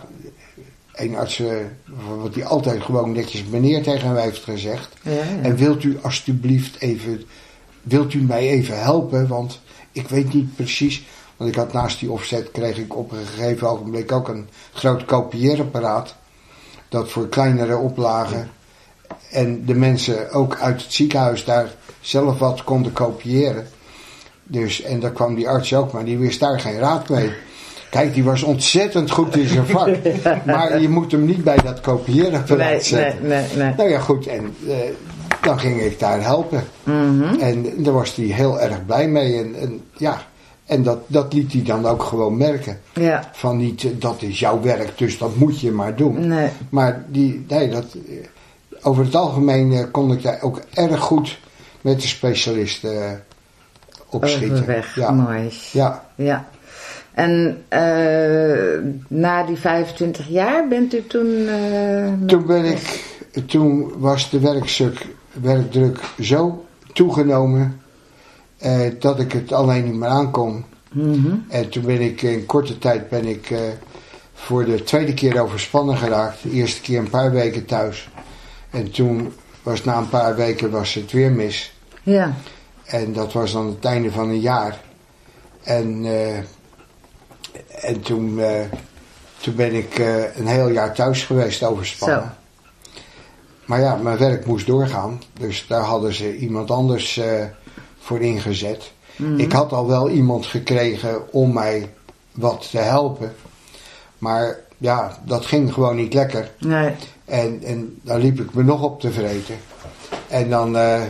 een arts wat die altijd gewoon netjes meneer tegen hem heeft gezegd. Ja. En wilt u alstublieft wilt u mij even helpen, want ik weet niet precies, want ik had naast die offset kreeg ik op een gegeven ogenblik ook een groot kopieerapparaat, dat voor kleinere oplagen en de mensen ook uit het ziekenhuis daar zelf wat konden kopiëren. Dus, en daar kwam die arts ook, maar die wist daar geen raad mee. Kijk, die was ontzettend goed in zijn vak, maar je moet hem niet bij dat kopieerapparaat zetten. Nee. Nou ja, goed, en dan ging ik daar helpen. Mm-hmm. En daar was hij heel erg blij mee. En dat liet hij dan ook gewoon merken. Ja. Van niet, dat is jouw werk, dus dat moet je maar doen. Nee. Maar over het algemeen kon ik daar ook erg goed met de specialisten opschieten. Overweg, mooi. Ja. En na die 25 jaar bent u toen... Toen was de werkdruk zo toegenomen dat ik het alleen niet meer aankon. Mm-hmm. En toen ben ik in korte tijd voor de tweede keer overspannen geraakt. De eerste keer een paar weken thuis. En toen was na een paar weken het weer mis. Ja. En dat was aan het einde van een jaar. En toen ben ik een heel jaar thuis geweest overspannen. Zo. Maar ja, mijn werk moest doorgaan. Dus daar hadden ze iemand anders voor ingezet. Mm-hmm. Ik had al wel iemand gekregen om mij wat te helpen. Maar ja, dat ging gewoon niet lekker. Nee. En dan liep ik me nog op te vreten. En dan...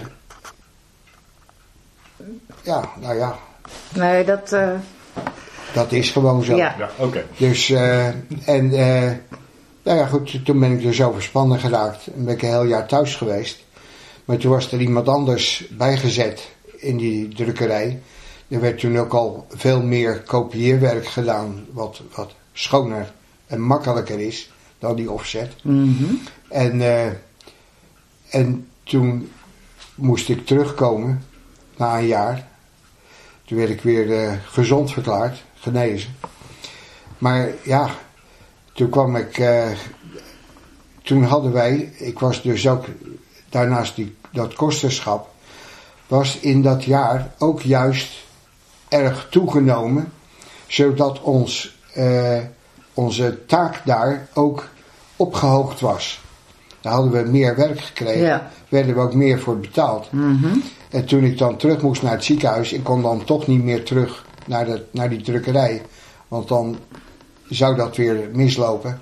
Nee, dat is gewoon zo. Ja, oké. Dus, Nou ja, goed, toen ben ik dus overspannen geraakt. En ben ik een heel jaar thuis geweest. Maar toen was er iemand anders bijgezet in die drukkerij. Er werd toen ook al veel meer kopieerwerk gedaan, wat schoner en makkelijker is dan die offset. Mm-hmm. En toen moest ik terugkomen na een jaar. Toen werd ik weer gezond verklaard, genezen. Maar ja, toen kwam ik... toen hadden wij... Ik was dus ook... Daarnaast dat kosterschap... Was in dat jaar ook juist erg toegenomen. Zodat onze taak daar ook opgehoogd was. Daar hadden we meer werk gekregen. Ja. Werden we ook meer voor betaald. Mm-hmm. En toen ik dan terug moest naar het ziekenhuis... Ik kon dan toch niet meer terug naar die drukkerij. Want dan zou dat weer mislopen.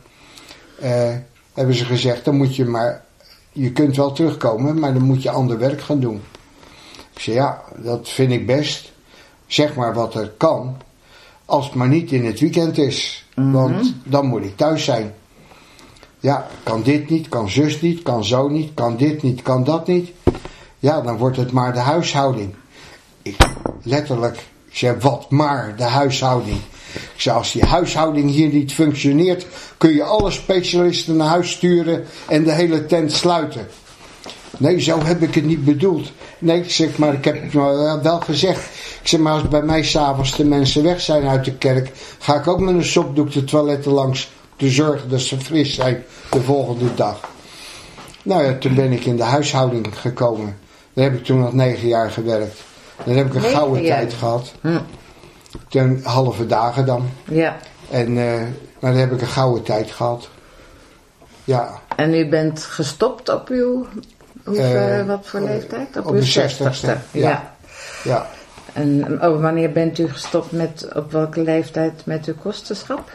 Hebben ze gezegd, dan moet je maar... Je kunt wel terugkomen, maar dan moet je ander werk gaan doen. Ik zei, ja, dat vind ik best. Zeg maar wat er kan. Als het maar niet in het weekend is. Mm-hmm. Want dan moet ik thuis zijn. Ja, kan dit niet, kan zus niet, kan zo niet, kan dit niet, kan dat niet. Ja, dan wordt het maar de huishouding. Ik zei, wat maar de huishouding. Ik zei, als die huishouding hier niet functioneert, kun je alle specialisten naar huis sturen en de hele tent sluiten. Nee, zo heb ik het niet bedoeld. Nee, ik zeg, maar ik heb het wel gezegd. Ik zeg, maar als bij mij s'avonds de mensen weg zijn uit de kerk, ga ik ook met een sopdoek de toiletten langs te zorgen dat ze fris zijn de volgende dag. Nou ja, toen ben ik in de huishouding gekomen. Daar heb ik toen nog 9 jaar gewerkt. Dan heb ik een gouden tijd gehad. Ten halve dagen dan. Ja. En maar dan heb ik een gouden tijd gehad. Ja. En u bent gestopt op uw... wat voor leeftijd? Op uw 60ste. Ja. Ja. En wanneer bent u gestopt op welke leeftijd met uw kosterschap?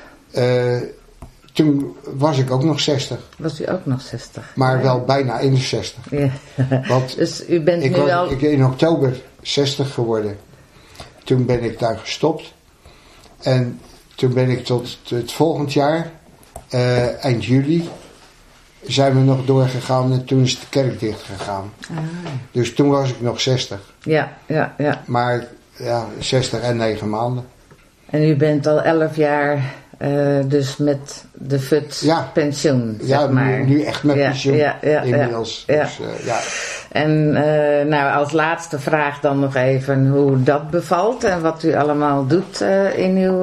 Toen was ik ook nog 60. Was u ook nog 60? Maar wel bijna 61. Ja. Want dus u bent nu al... Ik in oktober 60 geworden. Toen ben ik daar gestopt. En toen ben ik tot het volgend jaar, eind juli, zijn we nog doorgegaan en toen is de kerk dicht gegaan. Ah. Dus toen was ik nog 60. Ja. Maar ja, 60 en 9 maanden. En u bent al 11 jaar dus met de FUT pensioen, zeg maar. Nu echt met pensioen inmiddels. Ja. Dus, ja. En nou, als laatste vraag dan nog even hoe dat bevalt en wat u allemaal doet in uw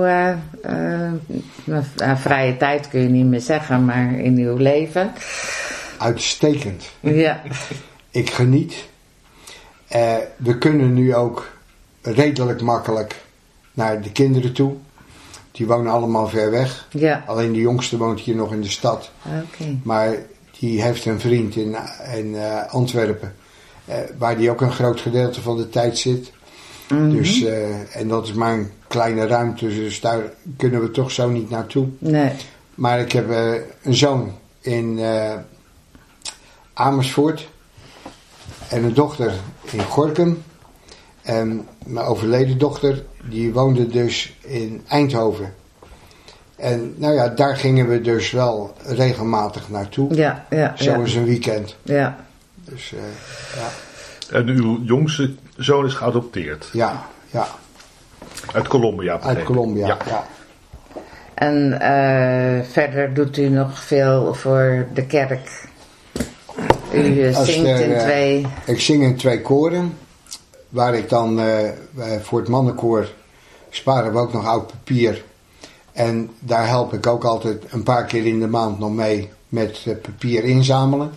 vrije tijd, kun je niet meer zeggen, maar in uw leven. Uitstekend. Ja. Ik geniet. We kunnen nu ook redelijk makkelijk naar de kinderen toe. Die wonen allemaal ver weg. Ja. Alleen de jongste woont hier nog in de stad. Okay. Maar die heeft een vriend in Antwerpen. Waar die ook een groot gedeelte van de tijd zit. Mm-hmm. Dus, en dat is maar een kleine ruimte. Dus daar kunnen we toch zo niet naartoe. Nee. Maar ik heb een zoon in Amersfoort. En een dochter in Gorinchem. En mijn overleden dochter, die woonde dus in Eindhoven. En nou ja, daar gingen we dus wel regelmatig naartoe. Ja. Zo is een weekend. Ja. Dus ja. En uw jongste zoon is geadopteerd? Ja. Uit Colombia? Uit Colombia, ja. En verder doet u nog veel voor de kerk? U zingt in 2... Ik zing in 2 koren. Waar ik dan voor het mannenkoor sparen we ook nog oud papier. En daar help ik ook altijd een paar keer in de maand nog mee met papier inzamelen.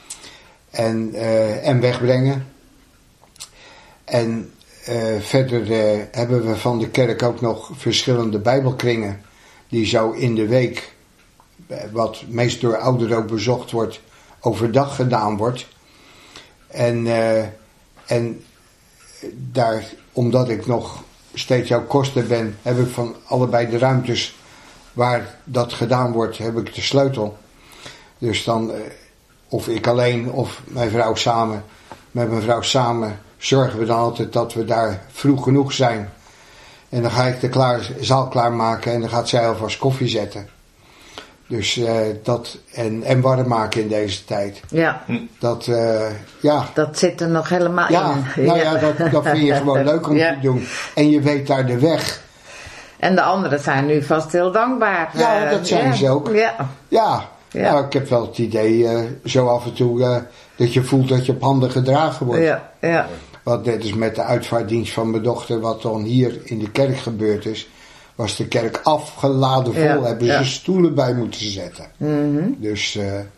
En wegbrengen. En verder hebben we van de kerk ook nog verschillende bijbelkringen. Die zo in de week, wat meest door ouderen ook bezocht wordt, overdag gedaan wordt. En daar, omdat ik nog steeds jouw koster ben, heb ik van allebei de ruimtes waar dat gedaan wordt, heb ik de sleutel. Dus dan, of ik alleen of mijn vrouw samen, met mijn vrouw samen, zorgen we dan altijd dat we daar vroeg genoeg zijn. En dan ga ik de zaal klaarmaken en dan gaat zij alvast koffie zetten. Dus dat, en warm maken in deze tijd. Ja. Dat, dat zit er nog helemaal in. Nou ja, dat vind je gewoon leuk om te doen. En je weet daar de weg. En de anderen zijn nu vast heel dankbaar. Ja, dat zijn ze ook. Ja. Nou, ik heb wel het idee, zo af en toe, dat je voelt dat je op handen gedragen wordt. Ja. Wat net als met de uitvaartdienst van mijn dochter, wat dan hier in de kerk gebeurd is, was de kerk afgeladen vol. Hebben ze stoelen bij moeten zetten. Mm-hmm. Dus,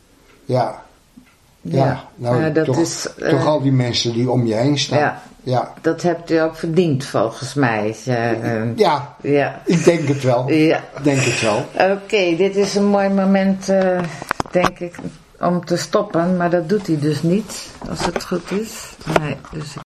nou, dat toch, is, toch al die mensen die om je heen staan. Ja. Dat hebt u ook verdiend, volgens mij. Ik denk het wel. Ja. Denk het wel. Oké, dit is een mooi moment, denk ik, om te stoppen. Maar dat doet hij dus niet, als het goed is. Nee, dus